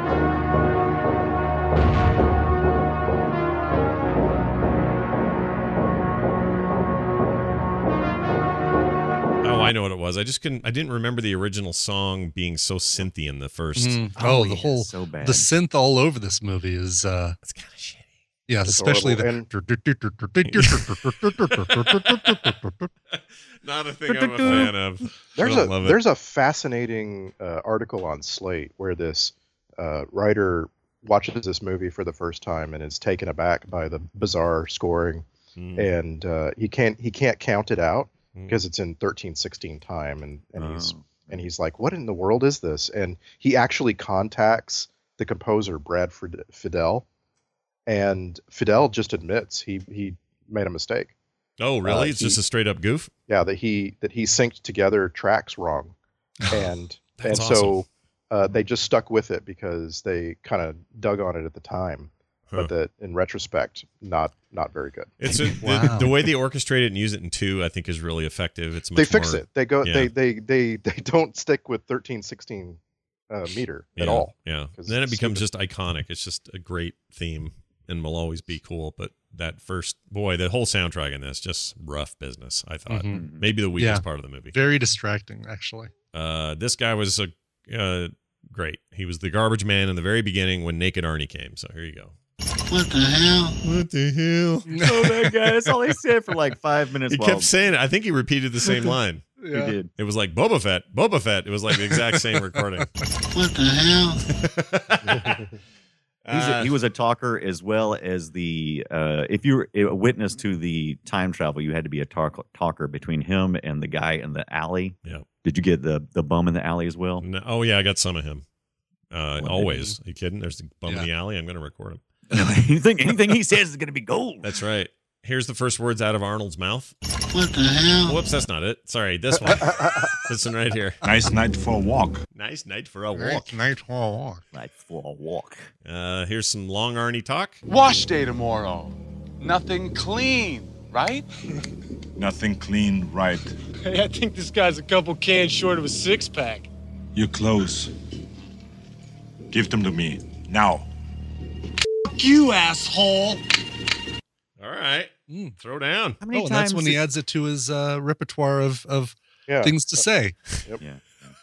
Oh, I know what it was. I just couldn't, I didn't remember the original song being so synthy in the first. Mhm. Oh, the yeah, whole, so bad. the synth all over this movie is, uh, It's kind of shitty. yeah, It's especially horrible. the. Not a thing I'm a fan of. There's I a love it. there's a fascinating uh, article on Slate where this uh, writer watches this movie for the first time and is taken aback by the bizarre scoring, Mm. and uh, he can't he can't count it out Mm. because it's in thirteen sixteen time, and and he's Oh. and he's like, what in the world is this? And he actually contacts the composer Brad Fid- Fidel, and Fidel just admits he he made a mistake. Oh, really? Uh, it's just he- a straight up goof? Yeah, that he that he synced together tracks wrong, and and That's so uh, they just stuck with it because they kind of dug on it at the time, Huh. but that in retrospect, not not very good. It's a, Wow. the, the way they orchestrate it and use it in two, I think, is really effective. It's much They fix more- it. They go. yeah. They they they they don't stick with thirteen sixteen uh, meter yeah, at all. Yeah. 'Cause Then it it's becomes stupid. just iconic. It's just a great theme and will always be cool. But that first, boy, the whole soundtrack in this, just rough business, I thought. Mhm. Maybe the weakest Yeah. part of the movie. Very distracting, actually. Uh, this guy was a, uh, great. He was the garbage man in the very beginning when Naked Arnie came. So here you go. What the hell? What the hell? Oh, that guy. That's all he said for like five minutes. He while kept saying it. I think he repeated the same line. he did. It was like Boba Fett, Boba Fett. It was like the exact same recording. What the hell? He's a, Uh, he was a talker as well as the. Uh, if you were a witness to the time travel, you had to be a talk, talker between him and the guy in the alley. Yeah. Did you get the the bum in the alley as well? No, oh yeah, I got some of him. Uh, What? always. Are you kidding? There's the bum in Yeah. the alley. I'm going to record him. anything anything he says is going to be gold. That's right. Here's the first words out of Arnold's mouth. What the hell? Whoops, that's not it. Sorry, this one. This one right here. Nice night for a walk. Nice night for a walk. Night walk. Like for a walk. Uh, here's some long Arnie talk. Wash day tomorrow. Nothing clean, right? Nothing clean, right? Hey, I think this guy's a couple cans short of a six pack. Your clothes. Give them to me. Now. You asshole! All right. Mm. Throw down. How many Oh, and times? that's when he did- adds it to his uh, repertoire of, of Yeah. things to say. Yeah. yeah.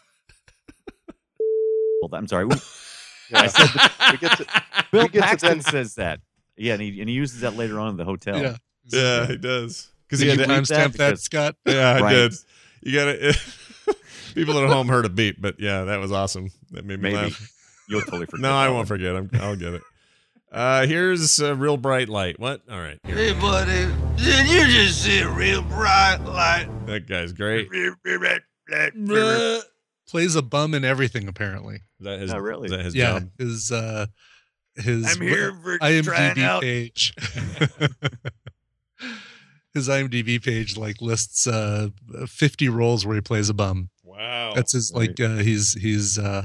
Well, I'm sorry. Yeah. we get to, Bill we get to Paxton then says that. Yeah, and he and he uses that later on in the hotel. Yeah. Yeah, he does. Because Did he you had to, believe that? timestamp that, Because- Scott? yeah, I Right. did. You got to. People at home heard a beat, but yeah, that was awesome. That made me Maybe. laugh. You'll totally forget. No, I that won't one. forget. I'm, I'll get it. Uh, here's a real bright light. What? All right. Here. Hey, buddy, did you just see a real bright light? That guy's great. Plays a bum in everything, apparently. Is that his, Oh, really? Is that his Yeah. job? His uh his I'm here for I M D trying B out. page. His I M D B page like lists uh fifty roles where he plays a bum. Wow. That's his like uh he's he's uh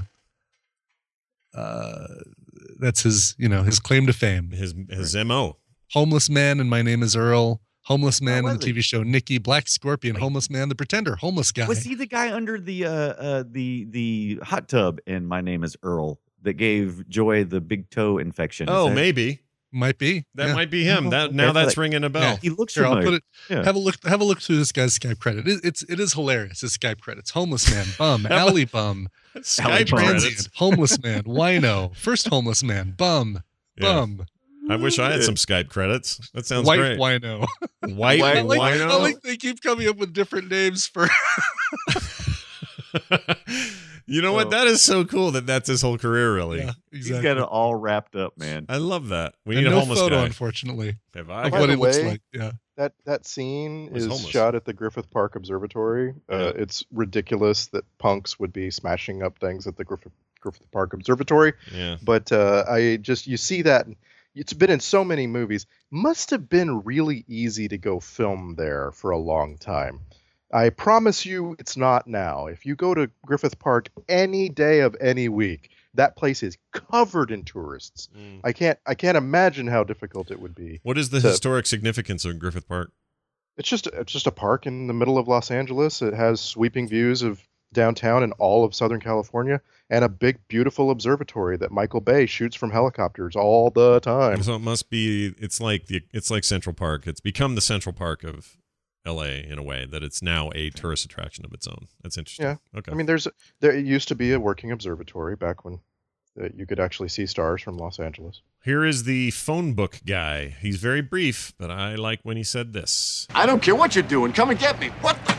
uh that's his, you know, his claim to fame. his his M O. Homeless Man and My Name is Earl. Homeless Man in was the it? T V show Nikki, Black Scorpion, Homeless Man, the Pretender, Homeless Guy. Was he the guy under the uh, uh the the hot tub in My Name is Earl that gave Joy the big toe infection? Is Oh, that- maybe. Might be. That yeah. might be him. That now that's ringing a bell. Yeah. He looks Here, I'll familiar. put it. Yeah. Have a look. Have a look through this guy's Skype credit. It, it's it is hilarious. His Skype credits: homeless man, bum, alley bum, Skype transient, credits. homeless man, wino, first homeless man, bum, Yeah. bum, I wish I had some Skype credits. That sounds white great. wino. White I like, wino. I like they keep coming up with different names for. You know what? Oh. That is so cool that that's his whole career, really. Yeah, He's exactly. got it all wrapped up, man. I love that. We And need a no homeless photo, guy. unfortunately, Have I? of By what the it looks way, like. Yeah. That that scene Was is homeless. shot at the Griffith Park Observatory. Uh, Yeah. It's ridiculous that punks would be smashing up things at the Griffith, Griffith Park Observatory. Yeah. But uh, I just you see that it's been in so many movies. Must have been really easy to go film there for a long time. I promise you, it's not now. If you go to Griffith Park any day of any week, that place is covered in tourists. Mm. I can't I can't imagine how difficult it would be. What is the to- historic significance of Griffith Park? It's just it's just a park in the middle of Los Angeles. It has sweeping views of downtown and all of Southern California, and a big, beautiful observatory that Michael Bay shoots from helicopters all the time. So it must be. It's like the. It's like Central Park. It's become the Central Park of L A in a way that it's now a tourist attraction of its own. That's interesting. Yeah. Okay. I mean, there's there used to be a working observatory back when uh, you could actually see stars from Los Angeles. Here is the phone book guy. He's very brief, but I like when he said this. I don't care what you're doing. Come and get me. What the?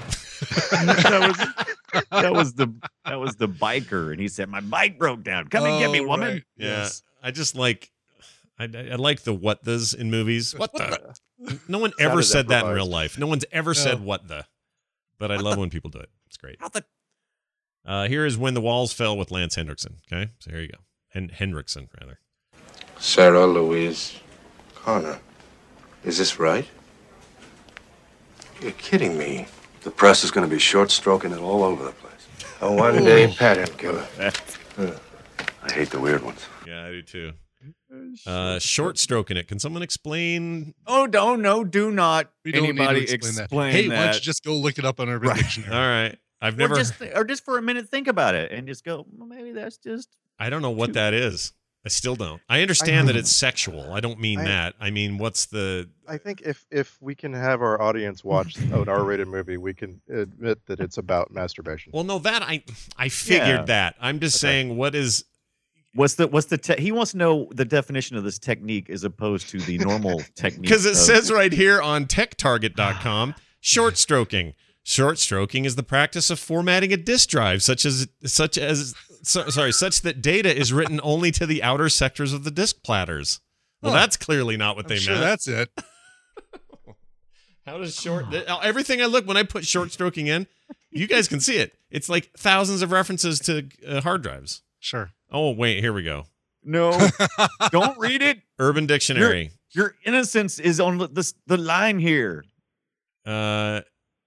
that was that was the that was the biker, and he said, "My bike broke down. Come and get me, Oh, woman." right. Yeah. Yes. I just like. I, I like the what the's in movies. What the? No one ever Sounded said that in improvised. real life. No one's ever No. said what the. But I love when people do it. It's great. Uh, here is When the Walls Fell with Lance Hendrickson. Okay, so here you go. Hen- Hendrickson, rather. Sarah Louise Connor. Is this right? You're kidding me. The press is going to be short-stroking it all over the place. A one-day pattern killer. I hate the weird ones. Yeah, I do too. Uh, short stroking it. Can someone explain? Oh, don't no, do not. We don't Anybody need to explain, explain that. Hey, that. why don't you just go look it up on Urban Right. Dictionary? All right, I've or never. just, or just for a minute, think about it and just go. Well, maybe that's just. I don't know what that is. I still don't. I understand that it's sexual. I don't mean I- that. I mean, what's the? I think if if we can have our audience watch an R-rated movie, we can admit that it's about masturbation. Well, no, that I I figured Yeah. that. I'm just Okay. saying, what is? What's the what's the te- he wants to know the definition of this technique as opposed to the normal technique. Because it of- says right here on tech target dot com, short stroking. Short stroking is the practice of formatting a disk drive, such as such as so, sorry, such that data is written only to the outer sectors of the disk platters. Well, Huh. that's clearly not what I'm they sure meant. that's it. How does short everything I look when I put short stroking in, you guys can see it. It's like thousands of references to uh, hard drives. Sure. Oh wait, here we go. no, don't read it. Urban Dictionary. Your innocence is on the the, the line here. Uh.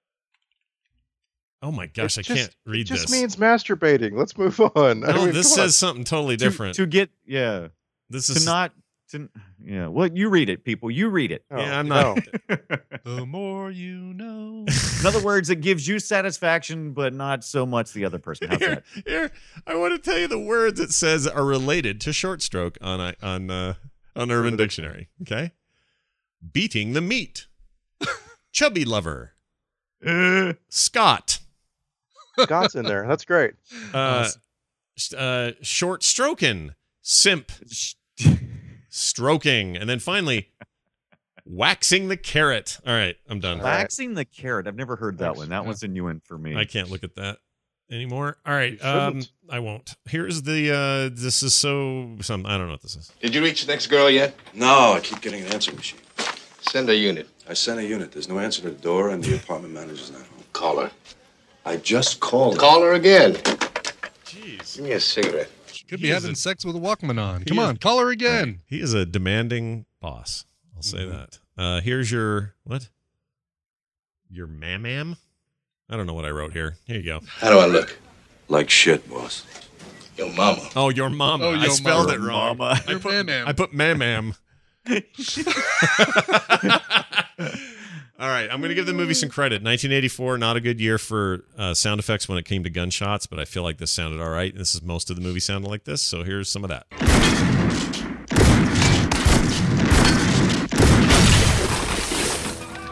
Oh my gosh, I It just- can't read It just this. means masturbating. Let's move on. I no, mean, this come says on. something totally To- different. to get yeah this to is not to yeah. Well, you read it, people. You read it. Oh, yeah, I'm not. no. The more you know. In other words, it gives you satisfaction, but not so much the other person. How's Here, that? here, I want to tell you the words it says are related to short stroke on I- on uh, on Urban Dictionary. Okay, beating the meat, chubby lover, Scott, Scott's in there. That's great. uh, sh- uh, short stroking, simp, stroking, and then finally waxing the carrot. All right, I'm done. Waxing the carrot. I've never heard that Thanks. one. That one's a new one for me. I can't look at that anymore. All right, You um, shouldn't. I won't. Here's the. Uh, this is so. Some. I don't know what this is. Did you reach the next girl yet? No, I keep getting an answering machine. Send a unit. I sent a unit. There's no answer to the door, and the apartment manager's not home. Call her. I just called her. Call her again. Jeez. Give me a cigarette. Could He be is having a- sex with a Walkman on. he Come is- on, call her again. He is a demanding boss. I'll say Mhm. that. Uh, here's your what? Your mam-am? I don't know what I wrote here. Here you go. How do I look? Like shit, boss. Your mama. Oh, your mama. Oh, I your spelled mama. it wrong. Mama. I Your put, mam-am. I put mam-am. All right, I'm going to give the movie some credit. nineteen eighty-four, not a good year for uh, sound effects when it came to gunshots, but I feel like this sounded all right. This is most of the movie sounded like this, so here's some of that.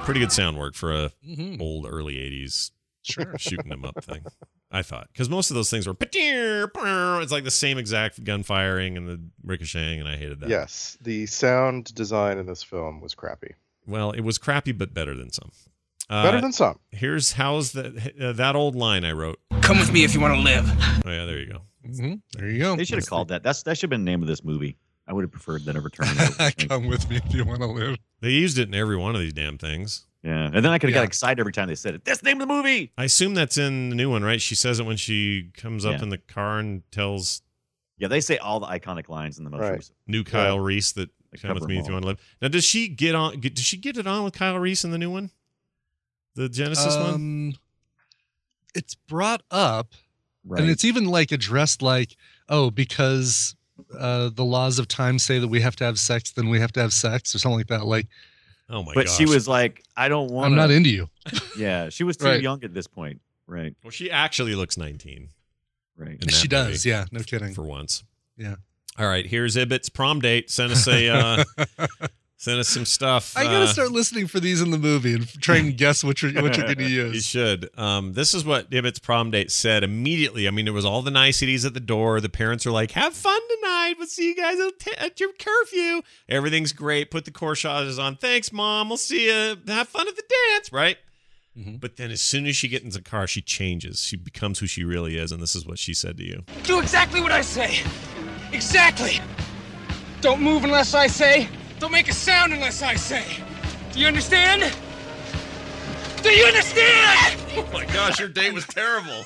pretty good sound work for a Mhm. old early eighties Sure. shooting them up thing. I thought because most of those things were it's like the same exact gun firing and the ricocheting, and I hated that. Yes, the sound design in this film was crappy. Well, it was crappy, but better than some. Uh, Better than some. Here's how's that uh, that old line I wrote. Come with me if you want to live. Oh yeah, there you go. Mm-hmm. There you go. They should have called that. That's that should have been the name of this movie. I would have preferred that over Terminator. Come with me if you want to live. They used it in every one of these damn things. Yeah, and then I could have Yeah. got excited every time they said it. That's the name of the movie. I assume that's in the new one, right? She says it when she comes up Yeah. in the car and tells Yeah, they say all the iconic lines in the most Right. recent. new Kyle Reese that They come with cover me them if you all. want to live. Now, does she get on? Get, does she get it on with Kyle Reese in the new one? The Genesis one? Um, it's brought up, Right. and it's even like addressed like, oh, because uh, the laws of time say that we have to have sex, then we have to have sex, or something like that. Like, Oh my but gosh. she was like, I don't want. I'm not into you. Yeah, she was too Right. young at this point. Right. Well, she actually looks nineteen. Right. in She that does. movie, Yeah, no kidding. For once. Yeah. All right. Here's Ibbott's prom date. Send us a. Uh, send us some stuff. I gotta Uh, start listening for these in the movie and try and guess what you're what you're going to You use. should. Um, this is what Ibbott's prom date said immediately. I mean, it was all the niceties at the door. The parents are like, "Have fun tonight. We'll see you guys at, t- at your curfew. Everything's great. Put the corsages on. Thanks, Mom. We'll see you. Have fun at the dance." Right. Mhm. But then, as soon as she gets in the car, she changes. She becomes who she really is, and this is what she said to you. Do exactly what I say. Exactly. Don't move unless I say. Don't make a sound unless I say. Do you understand? Do you understand? Oh my gosh, your date was terrible.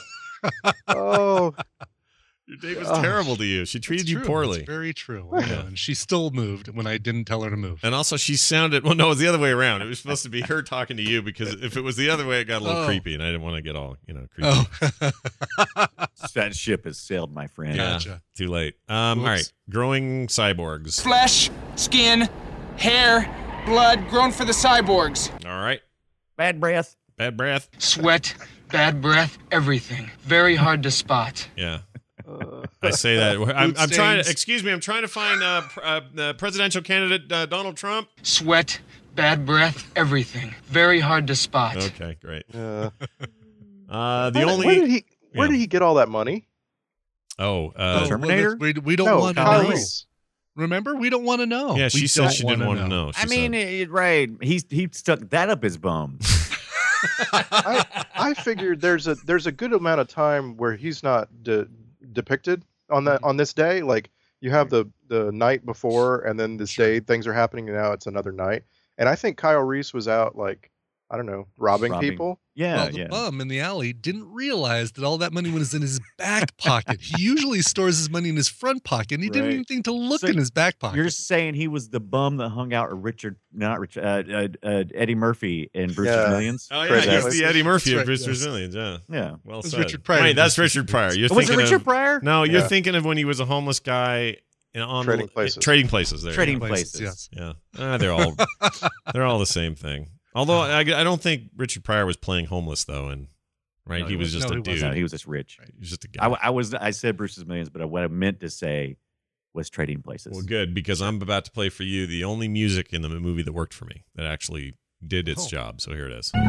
Oh, Your date was Oh. terrible to you. She treated It's you true. poorly. It's very true. I know. And she still moved when I didn't tell her to move. And also, she sounded well. No, it was the other way around. It was supposed to be her talking to you because if it was the other way, it got a little Oh. creepy, and I didn't want to get all you know creepy. Oh, That ship has sailed, my friend. yeah, gotcha. too late. Um, all Whoops. right, growing cyborgs. Flesh, skin, hair, blood grown for the cyborgs. All right, Bad breath. bad breath. Sweat, bad breath, everything. Very hard to spot. Yeah, uh, I say that. I'm, Food I'm trying. stains. To, excuse me. I'm trying to find uh, pr- uh, uh, presidential candidate uh, Donald Trump. Sweat, bad breath, everything. Very hard to spot. Okay, great. uh, Uh, the where, only where did he where yeah. did he get all that money? oh, uh, Oh, well, Terminator? that's- we, we don't No, want to Kyle know. Reese. Remember, we don't want to know. yeah, We she said don't she didn't wanna want to know. She I mean, said. it, right. He he stuck that up his bum. I I figured there's a there's a good amount of time where he's not de- depicted on that on this day. Like you have the the night before, and then this day things are happening. And now it's another night, and I think Kyle Reese was out like I don't know robbing, Robbing. people. Yeah, well, the yeah. bum in the alley didn't realize that all that money was in his back pocket. He usually stores his money in his front pocket, and he didn't Right. even think to look So in his back pocket. You're saying he was the bum that hung out with Richard, not Richard, uh, uh, uh, Eddie Murphy in Brewster's Yeah. Millions? Oh yeah, Chris he's Evans. the Eddie Murphy That's of right, Brewster's yes. Millions. Yeah, Yeah. well It was said. Richard Pryor Wait, in that's Brewster's Richard Pryor. Millions. You're Was it thinking Richard of, Pryor? No, you're Yeah. thinking of when he was a homeless guy in, on Trading Places. Trading places. There, you Trading go. Places. Yes. Yeah, Ah, they're all they're all the same thing. Although I, I don't think Richard Pryor was playing homeless though, and right, No, he he was wasn't. just No, a he dude. wasn't. No, he was just rich. He was just a I, guy. I was I said Brewster's Millions, but what I meant to say was Trading Places. Well, good, because I'm about to play for you the only music in the movie that worked for me, that actually did its Oh. job. So here it is.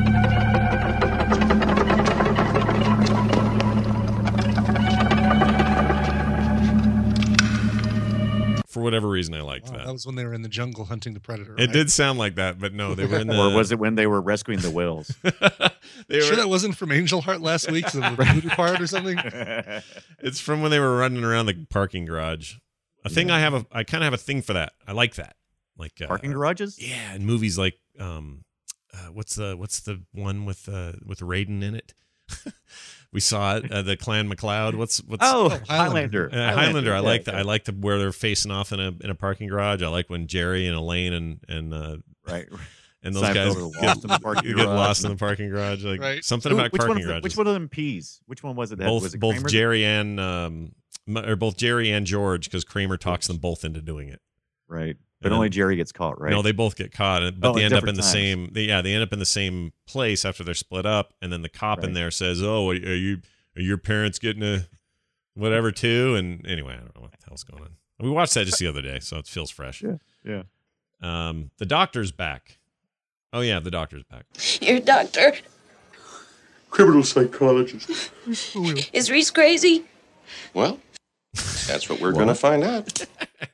For whatever reason, I liked Wow, that. that was when they were in the jungle hunting the predator. It right? did sound like that, but no, they were in the. Or was it when they were rescuing the whales? they Sure, were, that wasn't from Angel Heart last week, so the voodoo part or something. It's from when they were running around the parking garage. A thing I have a, I kind of have a thing for that. I like that. Like uh, Parking garages? Yeah, in movies like um, uh, what's the what's the one with uh with Raiden in it? We saw it, uh, the Clan McLeod. What's what's Oh, Highlander. Highlander. Uh, Highlander. I yeah, like that. yeah. I like the where they're facing off in a in a parking garage. I like when Jerry and Elaine and and uh, Right. and those Seinfeld guys are get, lost in the parking get garage. lost in the parking garage. Like Right. something Who- about which one parking of the- garages. Which one of them peas? Which one was it? That both was it both Kramer's? Jerry and um m- or both Jerry and George, because Kramer talks them both into doing it. Right. But And only then- Jerry gets caught, right? No, they both get caught, and- but Oh, they at end up in different the times. same. They, yeah, they end up in the same place after they're split up, and then the cop in Right. there says, "Oh, are you are your parents getting a whatever too?" And anyway, I don't know what the hell's going on. We watched that just the other day, so it feels fresh. Yeah, yeah. Um, the doctor's back. Oh, yeah, the doctor's back. Your doctor. Criminal psychologist. Is Reese crazy? Well, that's what we're going to find out.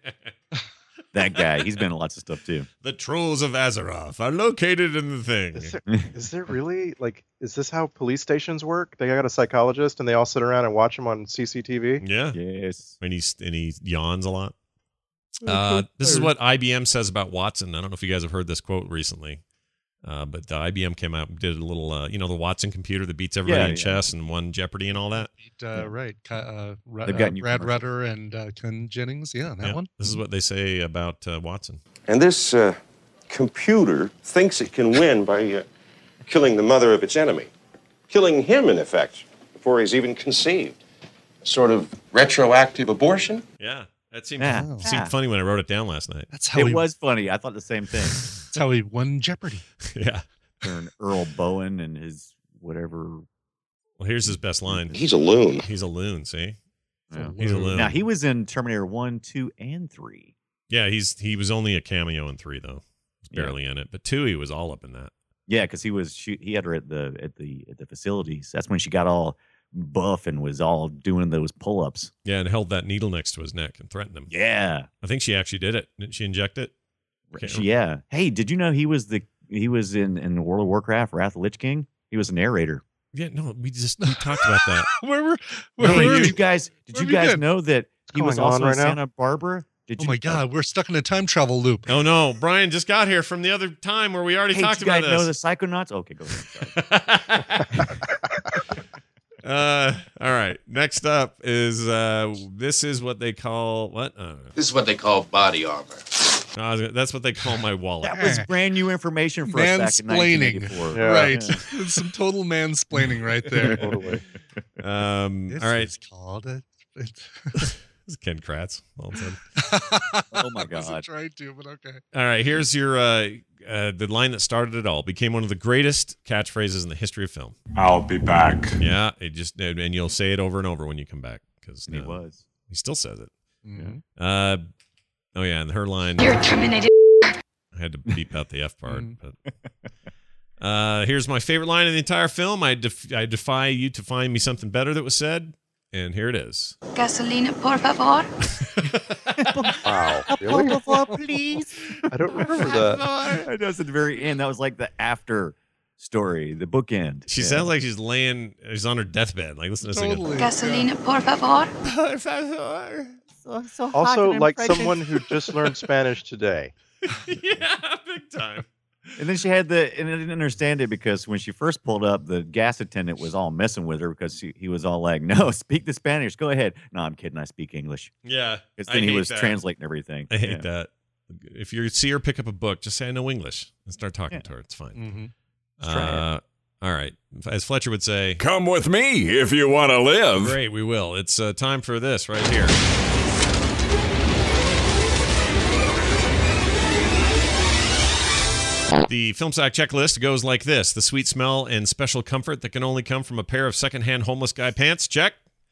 That guy, he's been in lots of stuff too. The trolls of Azeroth are located in the thing. Is there, is there really, like, is this how police stations work? They got a psychologist and they all sit around and watch him on C C T V? Yeah. Yes. And, he's, and he yawns a lot. Oh, Uh, cool. this is what I B M says about Watson. I don't know if you guys have heard this quote recently. Uh, but the I B M came out and did a little, uh, you know, the Watson computer that beats everybody Yeah, in yeah. chess and won Jeopardy and all that. Uh, right. Ki- Uh, Ru- They've uh, got new Brad commercials. Rutter and uh, Ken Jennings. Yeah, that Yeah. one. This is what they say about uh, Watson. And this uh, computer thinks it can win by uh, killing the mother of its enemy. Killing him, in effect, before he's even conceived. A sort of retroactive abortion? Yeah. That seemed, Yeah. seemed Yeah. funny when I wrote it down last night. That's how It he was funny. I thought the same thing. That's how he won Jeopardy. Yeah. Turn Earl Bowen and his whatever. Well, here's his best line. He's a loon. He's a loon, see? Yeah. He's a loon. Now he was in Terminator One, Two, and Three. Yeah, he's he was only a cameo in three though. He's Yeah. barely in it. But two, he was all up in that. Yeah, because he was shoot, he had her at the at the at the facilities. That's when she got all buff and was all doing those pull ups. Yeah, and held that needle next to his neck and threatened him. Yeah, I think she actually did it. Didn't she inject it? Can't She- yeah. Hey, did you know he was the he was in in World of Warcraft, Wrath of the Lich King? He was a narrator. Yeah, no, we just we talked about that. Where were? Where, Hey, where did you guys did where you have you guys been? know that he was going on also right in now? Santa Barbara? Did Oh you? my God, we're stuck in a time travel loop. Oh no, Brian just got here from the other time where we already Hey, talked did you guys about know the this. Psychonauts? Okay, go ahead. Sorry. uh, all right. Next up is uh, this is what they call what? Uh, This is what they call body armor. no, I was gonna- that's what they call my wallet. That was brand new information for us back in nineteen Mansplaining. eighty-four. Yeah. Right. Yeah. It's some total mansplaining right there. Totally. Um, This all right. is called a. This is Ken Kratz. All of a sudden. Oh my I wasn't God. trying to, but okay. All right, here's your uh, uh, the line that started it all. Became one of the greatest catchphrases in the history of film. I'll be back. Yeah, it just and you'll say it over and over when you come back because He was. he still says it. Mhm. Uh, oh yeah, and her line. You're terminated. I had to beep out the F part. Mm. But uh, here's my favorite line in the entire film. I def- I defy you to find me something better that was said, and here it is. Gasolina, por favor. Wow. Really? please. I don't remember that. That was at the very end. That was like the after story, the bookend. She Yeah. sounds like she's laying. She's on her deathbed. Like listen to this Totally. Gasolina, por favor. again. So, so hot Also, and like pregnant. someone who just learned Spanish today. Yeah, big time. And then she had the, and I didn't understand it because when she first pulled up, the gas attendant was all messing with her because she, he was all like, "No, speak the Spanish. Go ahead." No, I'm kidding. I speak English. Yeah, Because I then he hate was that. translating everything. I hate Yeah. that. If you see her pick up a book, just say I know English and start talking Yeah. to her. It's fine. Mm-hmm. Let's try it. Uh, all right. As Fletcher would say, Come with me if you want to live. great, we will. It's uh, time for this right here. The film sack checklist goes like this: the sweet smell and special comfort that can only come from a pair of secondhand homeless guy pants. Check.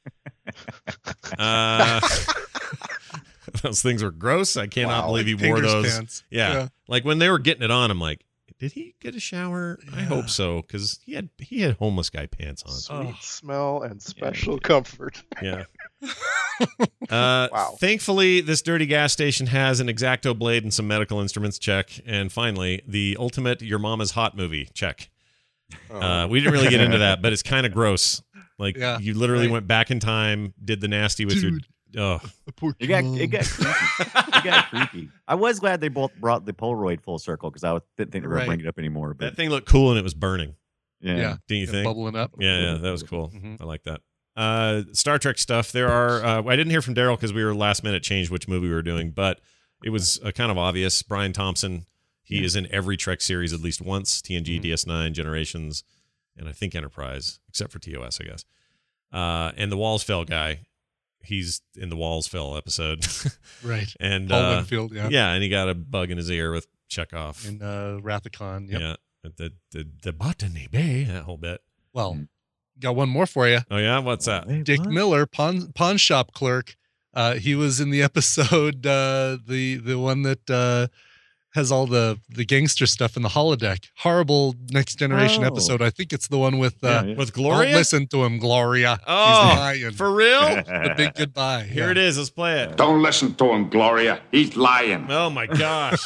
Uh, those things were gross. I cannot Wow, believe like he wore Pinger's those. pants. Yeah. Yeah. Like when they were getting it on, I'm like, did he get a shower? I hope so, because he had he had homeless guy pants on. Sweet smell and special comfort. Yeah. Uh, Wow. Thankfully, this dirty gas station has an X-Acto blade and some medical instruments. Check. And finally, the ultimate "Your Mama's Hot" movie. Check. Oh. Uh, we didn't really get into that, but it's kind of gross. Like Yeah, you literally right. went back in time, did the nasty with Dude. your. Oh, Poor It got, John. it got creepy. It got creepy. I was glad they both brought the Polaroid full circle because I didn't think they were going Right. to bring it up anymore. But that thing looked cool and it was burning. yeah. Yeah. Didn't you Yeah, think? bubbling up. Yeah, yeah, that was cool. Mhm. I like that. Uh, Star Trek stuff. There are. Uh, I didn't hear from Daryl because we were last minute changed which movie we were doing, but it was uh, kind of obvious. Brian Thompson. He is in every Trek series at least once. T N G, Mhm. D S nine, Generations, and I think Enterprise, except for T O S, I guess. Uh, and the Walls Fell guy. He's in the Walls Fell episode. Right. and Paul uh, Winfield, yeah. yeah, and he got a bug in his ear with Chekhov. In uh, Rathacon. Yep. Yeah, the the the Botany Bay, that whole bit. Well, got one more for you. Oh yeah, what's that? Wait, Dick what? Miller, pawn pawn shop clerk. Uh, he was in the episode, uh, the the one that uh, has all the the gangster stuff in the holodeck. Horrible Next Generation Oh. episode. I think it's the one with uh, Yeah, yeah. With Gloria? Don't listen to him, Gloria. Oh, He's lying. for real? The big goodbye. Here it is. Let's play it. Don't listen to him, Gloria. He's lying. Oh my gosh.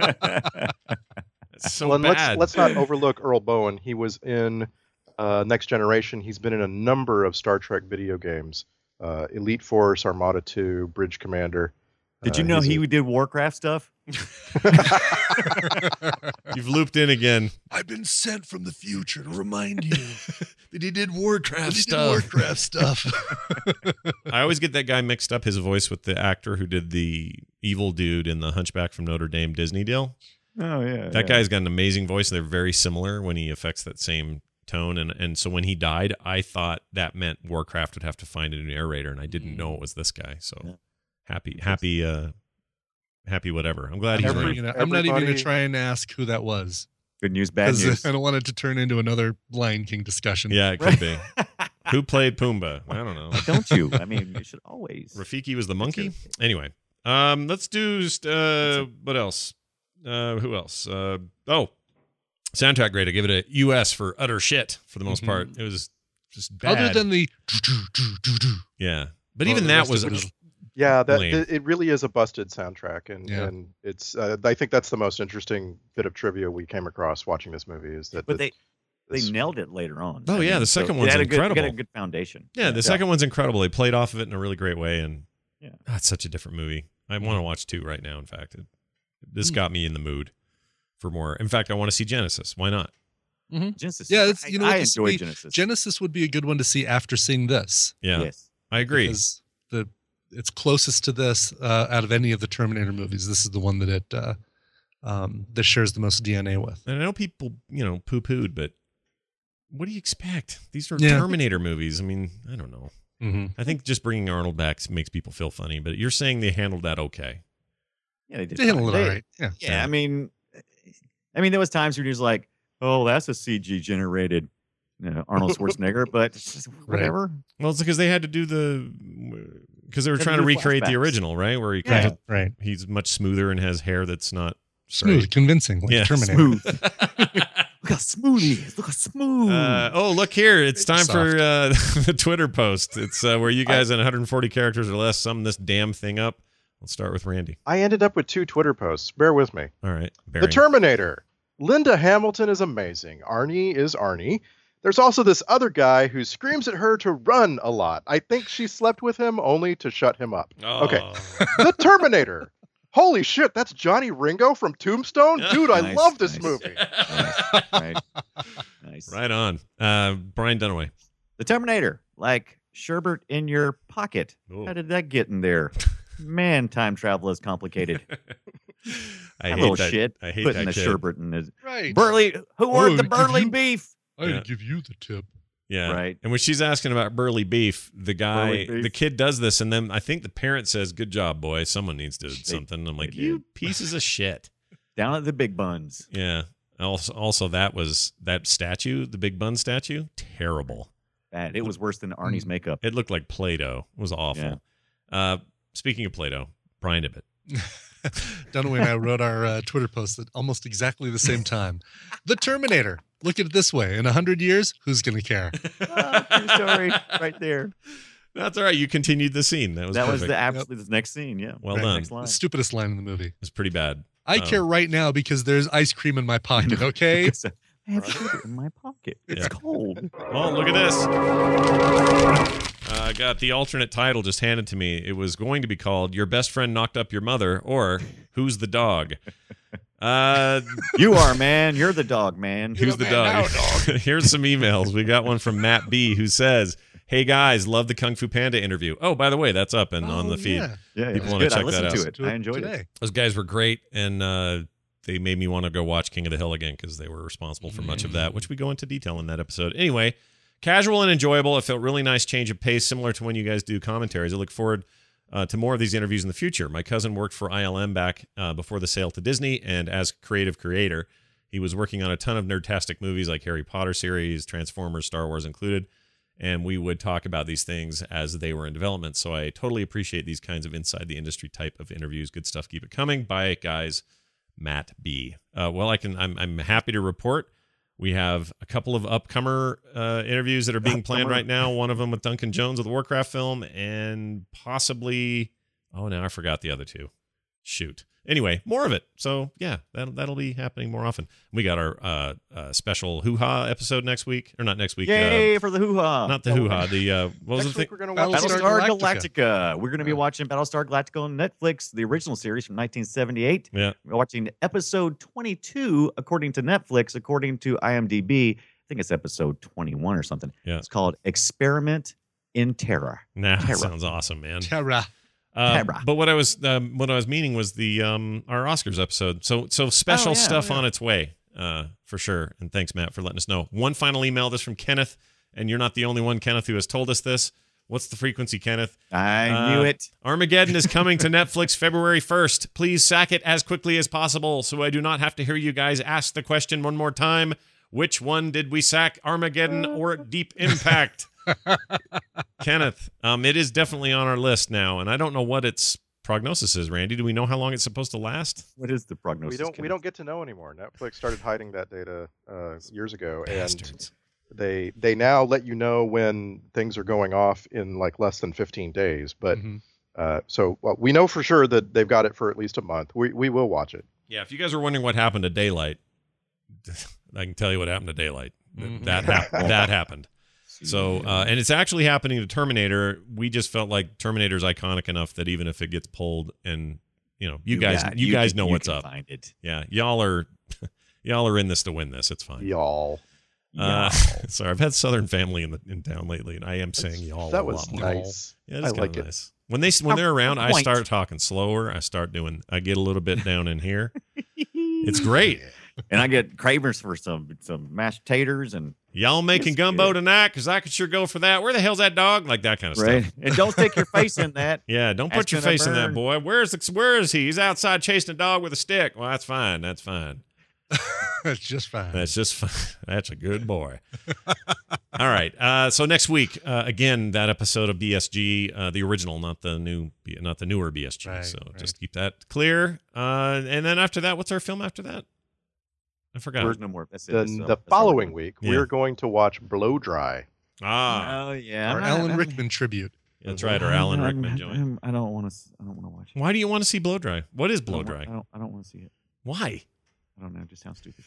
It's so well, and bad. let's, let's not overlook Earl Bowen. He was in uh, Next Generation. He's been in a number of Star Trek video games. Uh, Elite Force, Armada two, Bridge Commander. Did you Uh, know he's he a- did Warcraft stuff? You've looped in again. I've been sent from the future to remind you That he did Warcraft that he did Warcraft stuff. I always get that guy mixed up, his voice, with the actor who did the evil dude in the Hunchback from Notre Dame Disney deal. Oh, yeah. That yeah. guy's got an amazing voice. They're very similar when he affects that same tone. And, and so when he died, I thought that meant Warcraft would have to find a new narrator, and I didn't know it was this guy. So Yeah. happy, happy, uh, happy whatever. I'm glad he's Every- around. you know, I'm not even going Everybody- to try and ask who that was. Good news, bad Because news. I don't want it to turn into another Lion King discussion. Yeah, it could be. Who played Pumbaa? I don't know. Don't you? I mean, you should always. Rafiki was the monkey. Anyway, um, let's do uh, what else? Uh, who else? Uh, oh, soundtrack grade. I give it a U S for utter shit for the most Mhm. part. It was just bad. Other than the yeah, but Well, even the that rest was of it is- Yeah, that lame. it, it really is a busted soundtrack, and Yeah. and it's. Uh, I think that's the most interesting bit of trivia we came across watching this movie is that. But the- they they this- nailed it later on. Oh, I yeah, mean, the so second they one's had a good, incredible. Got a good foundation. yeah, the second one's incredible. They played off of it in a really great way, and Yeah. ah, it's such a different movie. I want to watch two right now. In fact, it, this Mm. got me in the mood for more. In fact, I want to see Genesis. Why not? Genesis. Yeah, it's, I, you know, I what, this would enjoy be- Genesis. Genesis would be a good one to see after seeing this. Yeah, Yes. I agree. Because the it's closest to this uh, out of any of the Terminator movies. This is the one that it uh, um, that shares the most D N A with. And I know people, you know, poo-pooed, but what do you expect? These are Yeah. Terminator movies. I mean, I don't know. Mm-hmm. I think just bringing Arnold back makes people feel funny, but you're saying they handled that okay. Yeah, they did. They handled fine. it They- all right. Yeah. Yeah, I mean, I mean, there was times where he was like, "Oh, that's a C G generated you know, Arnold Schwarzenegger," but it's just whatever. Well, it's because they had to do the because they were Had to trying to do recreate the flashbacks. original, right? Where he Yeah. comes up- Right. he's much smoother and has hair that's not Smooth, straight. convincing, like Yeah, Terminator. Smooth. Look how smooth he is. Look how smooth. Uh, oh, look here! It's time Soft. for uh, the Twitter post. It's uh, where you guys in one hundred forty characters or less sum this damn thing up. Let's start with Randy. I ended up with two Twitter posts. Bear with me. All right, The Barry. Terminator. Linda Hamilton is amazing. Arnie is Arnie. There's also this other guy who screams at her to run a lot. I think she slept with him only to shut him up. Oh. Okay. The Terminator. Holy shit, that's Johnny Ringo from Tombstone? Dude, I Nice, love this nice. movie. Nice. Right. Nice. Right on. Uh, Brian Dunaway. The Terminator, like sherbet in your pocket. Ooh. How did that get in there? Man, time travel is complicated. I that hate little that. shit. I hate putting that the kid. sherbet in his Right. Burley. Who Oh, ordered the give Burley you- beef? I Yeah. would give you the tip. Yeah. Right. And when she's asking about burly beef, the guy, Burly beef. the kid does this, and then I think the parent says, "Good job, boy. Someone needs to do something." I'm like, they "You did. pieces of shit." Down at the Big Buns. Yeah. Also, also that was that statue, the Big Bun statue, terrible. Bad. It was worse than Arnie's makeup. It looked like Play-Doh. It was awful. Uh, speaking of Play-Doh, Brian Ibbett. Dunaway and I wrote our uh, Twitter post at almost exactly the same time. The Terminator. Look at it this way. In a hundred years, who's going to care? Oh, true story. Right there. That's all right. You continued the scene. That was that perfect. was the absolutely the next scene. Yeah. Well Right. done. Next line. The stupidest line in the movie. It's pretty bad. I Um, care right now because there's ice cream in my pocket, okay? Because I have sugar in my pocket. It's Yeah. cold. Oh, look at this. Uh, I got the alternate title just handed to me. It was going to be called Your Best Friend Knocked Up Your Mother or Who's the Dog? Uh, You are, man. You're the dog, man. who's the dog? Here's some emails. We got one from Matt B who says, "Hey guys, love the Kung Fu Panda interview. Oh, by the way, that's up and on Oh, the feed. yeah. Yeah, People yeah. wanna Good. check I listened that to out. it. Do I it enjoyed today. it. Those guys were great, and uh, they made me want to go watch King of the Hill again because they were responsible for much of that, which we go into detail in that episode. Anyway, casual and enjoyable. It felt really nice change of pace, similar to when you guys do commentaries. I look forward uh, to more of these interviews in the future. My cousin worked for I L M back uh, before the sale to Disney, and as creative creator, he was working on a ton of nerdtastic movies like Harry Potter series, Transformers, Star Wars included, and we would talk about these things as they were in development. So I totally appreciate these kinds of inside the industry type of interviews. Good stuff. Keep it coming. Bye, guys. Matt B. Uh, well, I can. I'm I'm happy to report we have a couple of upcomer uh, interviews that are being planned right now. One of them with Duncan Jones of the Warcraft film, and possibly oh no, I forgot the other two. Shoot. Anyway, more of it. So yeah, that'll that'll be happening more often. We got our uh, uh, special hoo-ha episode next week, or not next week. Yay uh, for the hoo-ha! Not the hoo-ha. The uh, what was Next the week thing? we're gonna watch Battlestar Galactica. Galactica. We're going to be watching Battlestar Galactica on Netflix, the original series from nineteen seventy-eight. Yeah. We're watching episode twenty-two, according to Netflix. According to IMDb, I think it's episode twenty-one or something. Yeah. It's called Experiment in Terra. Nah, Terra. that sounds awesome, man. Terra. Uh, Terra. but what I was um, what I was meaning was the um, our Oscars episode. So so special Oh, yeah, stuff yeah. on its way uh, for sure. And thanks, Matt, for letting us know. One final email. This from Kenneth, and you're not the only one, Kenneth, who has told us this. What's the frequency, Kenneth? I Uh, knew it. Armageddon is coming to Netflix February first. Please sack it as quickly as possible so I do not have to hear you guys ask the question one more time. Which one did we sack, Armageddon or Deep Impact? Kenneth, um, it is definitely on our list now, and I don't know what its prognosis is, Randy. Do we know how long it's supposed to last? What is the prognosis? We don't. We Kenneth? don't get to know anymore. Netflix started hiding that data uh, years ago, Bastards. and they they now let you know when things are going off in like less than fifteen days. But Mhm. uh, so well, we know for sure that they've got it for at least a month. We we will watch it. Yeah, if you guys are wondering what happened to Daylight, I can tell you what happened to Daylight. Mhm. That hap- that happened. So, uh, and it's actually happening to Terminator. We just felt like Terminator's iconic enough that even if it gets pulled, and you know, you, You guys, got- you, you guys can- know you what's can up. find it. Yeah, y'all are, y'all are in this to win this. It's fine. Y'all. Uh, sorry, I've had Southern family in the in town lately, and I am saying y'all. That a was lot more. nice. Yeah, it's I kind like of it. nice. When they when they're around, I Point. start talking slower. I start doing. I get a little bit down in here. It's great. And I get cravings for some some mashed taters and Y'all making It's gumbo good. tonight? Because I could sure go for that. Where the hell's that dog? Like that kind of right. stuff. And don't stick your face in that. Yeah, don't put That's your gonna face in that burn. boy. Where's the, where is he? He's outside chasing a dog with a stick. Well, that's fine. That's fine. That's just fine. That's just fine. That's a good boy. All right. Uh, so next week, uh, again, that episode of B S G, uh, the original, not the new, not the newer B S G. Right, so right. just keep that clear. Uh, and then after that, what's our film after that? I forgot. There's no more. That's it. The, That's, uh, the that's all following we're week, Yeah. we're going to watch Blow Dry. Ah, doing. Oh yeah. Our I'm not- Alan I'm- Rickman tribute. that's right. Our Alan I'm- Rickman I'm- joint. I'm- I don't want to. I don't want to watch it. Why do you want to see Blow Dry? What is I Blow don't want- Dry? I don't. I don't want to see it. Why? I don't know. It just sounds stupid.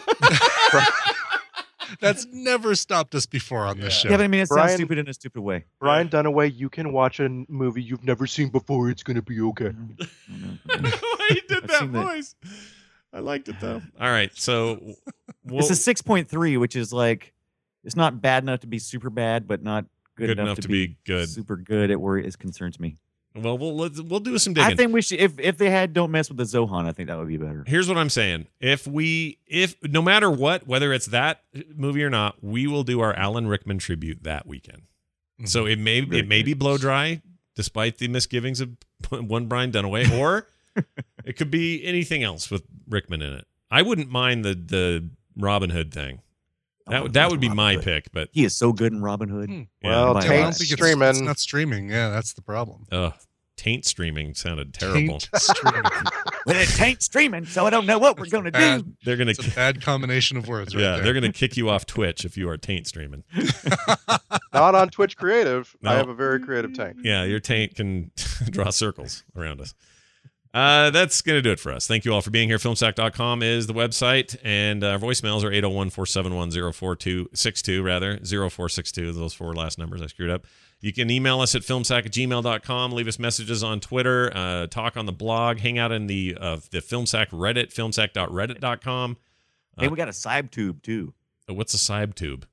That's never stopped us before on this show. Yeah, but I mean, it sounds Brian- stupid in a stupid way. Brian Dunaway, you can watch a n- movie you've never seen before. It's going to be okay. he did I've that seen that. voice. I liked it though. All right, so we'll, It's a six point three, which is like, it's not bad enough to be super bad, but not good, good enough to be good. super good at where it concerns me. Well, we'll let's, we'll do some digging. I think we should. If if they had Don't Mess with the Zohan, I think that would be better. Here's what I'm saying: if we, if no matter what, whether it's that movie or not, we will do our Alan Rickman tribute that weekend. Mhm. So it may Very it may good. be Blow Dry, despite the misgivings of one Brian Dunaway, or it could be anything else with Rickman in it. I wouldn't mind the the Robin Hood thing. That Oh, would that would be Robin my Hood. pick, but He is so good in Robin Hood. Hmm. yeah. Well, My Yeah, I don't God. think it's, streaming. it's not streaming. Yeah, that's the problem. Ugh, taint streaming sounded terrible. Taint streaming. Well, it ain't streaming, so I don't know what we're gonna do. Bad. They're gonna It's a bad combination of words right yeah, there. they're gonna kick you off Twitch if you are taint streaming. Not on Twitch Creative. No. I have a very creative tank. Yeah, your taint can draw circles around us. Uh, that's going to do it for us. Thank you all for being here. filmsack dot com is the website, and our voicemails are eight oh one, four seven one, oh four two six two, rather, zero four six two, those four last numbers. I screwed up. You can email us at filmsack at gmail dot com, leave us messages on Twitter, uh, talk on the blog, hang out in the uh, the Filmsack Reddit, filmsack dot reddit dot com. Hey, we got a side tube too. What's a Sybe tube?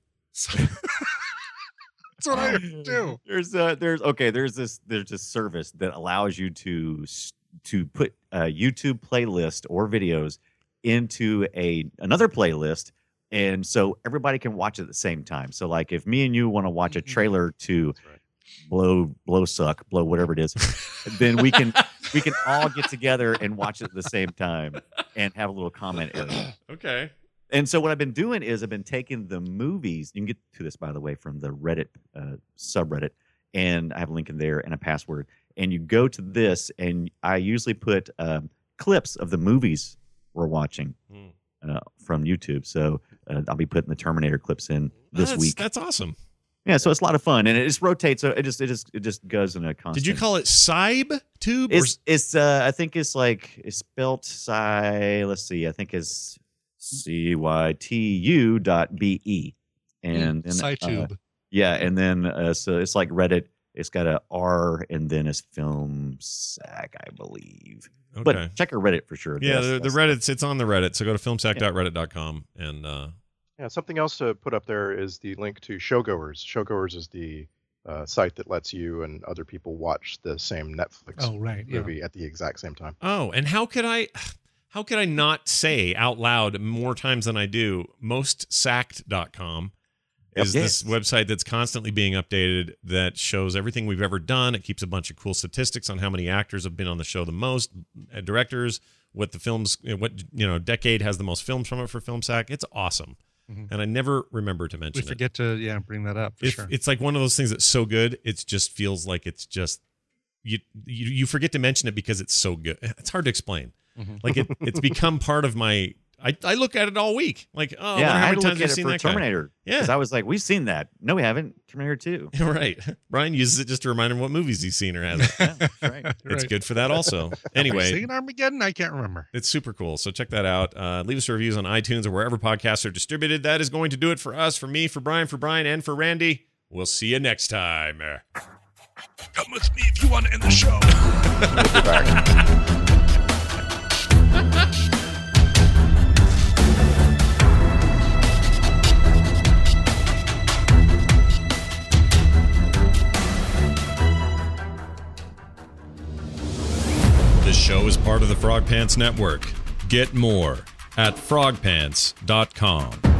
That's what I do. There's uh there's okay, there's this there's this service that allows you to s- to put a YouTube playlist or videos into a another playlist, and so everybody can watch it at the same time. So like if me and you want to watch a trailer to blow blow suck, blow whatever it is, then we can we can all get together and watch it at the same time and have a little comment area. Okay. And so what I've been doing is I've been taking the movies. You can get to this, by the way, from the Reddit uh, subreddit, and I have a link in there and a password. And you go to this, and I usually put um, clips of the movies we're watching uh, from YouTube. So uh, I'll be putting the Terminator clips in this that's, week. That's awesome. Yeah, so it's a lot of fun, and it just rotates. So it just it just it just goes in a constant. Did you call it Cybe Tube? It's it's uh, I think it's like it's spelt Cy. Let's see, I think it's C Y T U dot B E, and then SciTube. Uh, yeah, and then uh, so it's like Reddit. It's got a R, and then it's Film Sack, I believe. Okay. But check our Reddit for sure. Yeah, That's- the, the that's- Reddit's it's on the Reddit. So go to filmsack dot reddit dot com and uh, Yeah, something else to put up there is the link to Showgoers. Showgoers is the uh, site that lets you and other people watch the same Netflix Oh, right, yeah. movie at the exact same time. oh, and how could I? How could I not say out loud more times than I do? most sacked dot com is Yep. this website that's constantly being updated that shows everything we've ever done. It keeps a bunch of cool statistics on how many actors have been on the show the most, uh, directors, what the films, what you know, decade has the most films from it for FilmSack. It's awesome, Mhm. and I never remember to We mention it. forget to yeah bring that up for If- sure. It's like one of those things that's so good, it just feels like it's just you you, you forget to mention it because it's so good. It's hard to explain. Mhm. Like it, it's become part of my. I, I look at it all week. Like, oh, yeah, I wonder I how had many to times look we've at it seen for that guy. Terminator. Yeah. Because I was like, we've seen that. No, we haven't. Terminator two. Right. Brian uses it just to remind him what movies he's seen or hasn't. Yeah, that's right. It's Right. good for that also. Have Anyway, we seen Armageddon? I can't remember. it's super cool. So check that out. Uh, leave us reviews on iTunes or wherever podcasts are distributed. That is going to do it for us, for me, for Brian, for Brian, and for Randy. We'll see you next time. Come with me if you want to end the show. We'll be back. This show is part of the Frog Pants Network. Get more at frog pants dot com.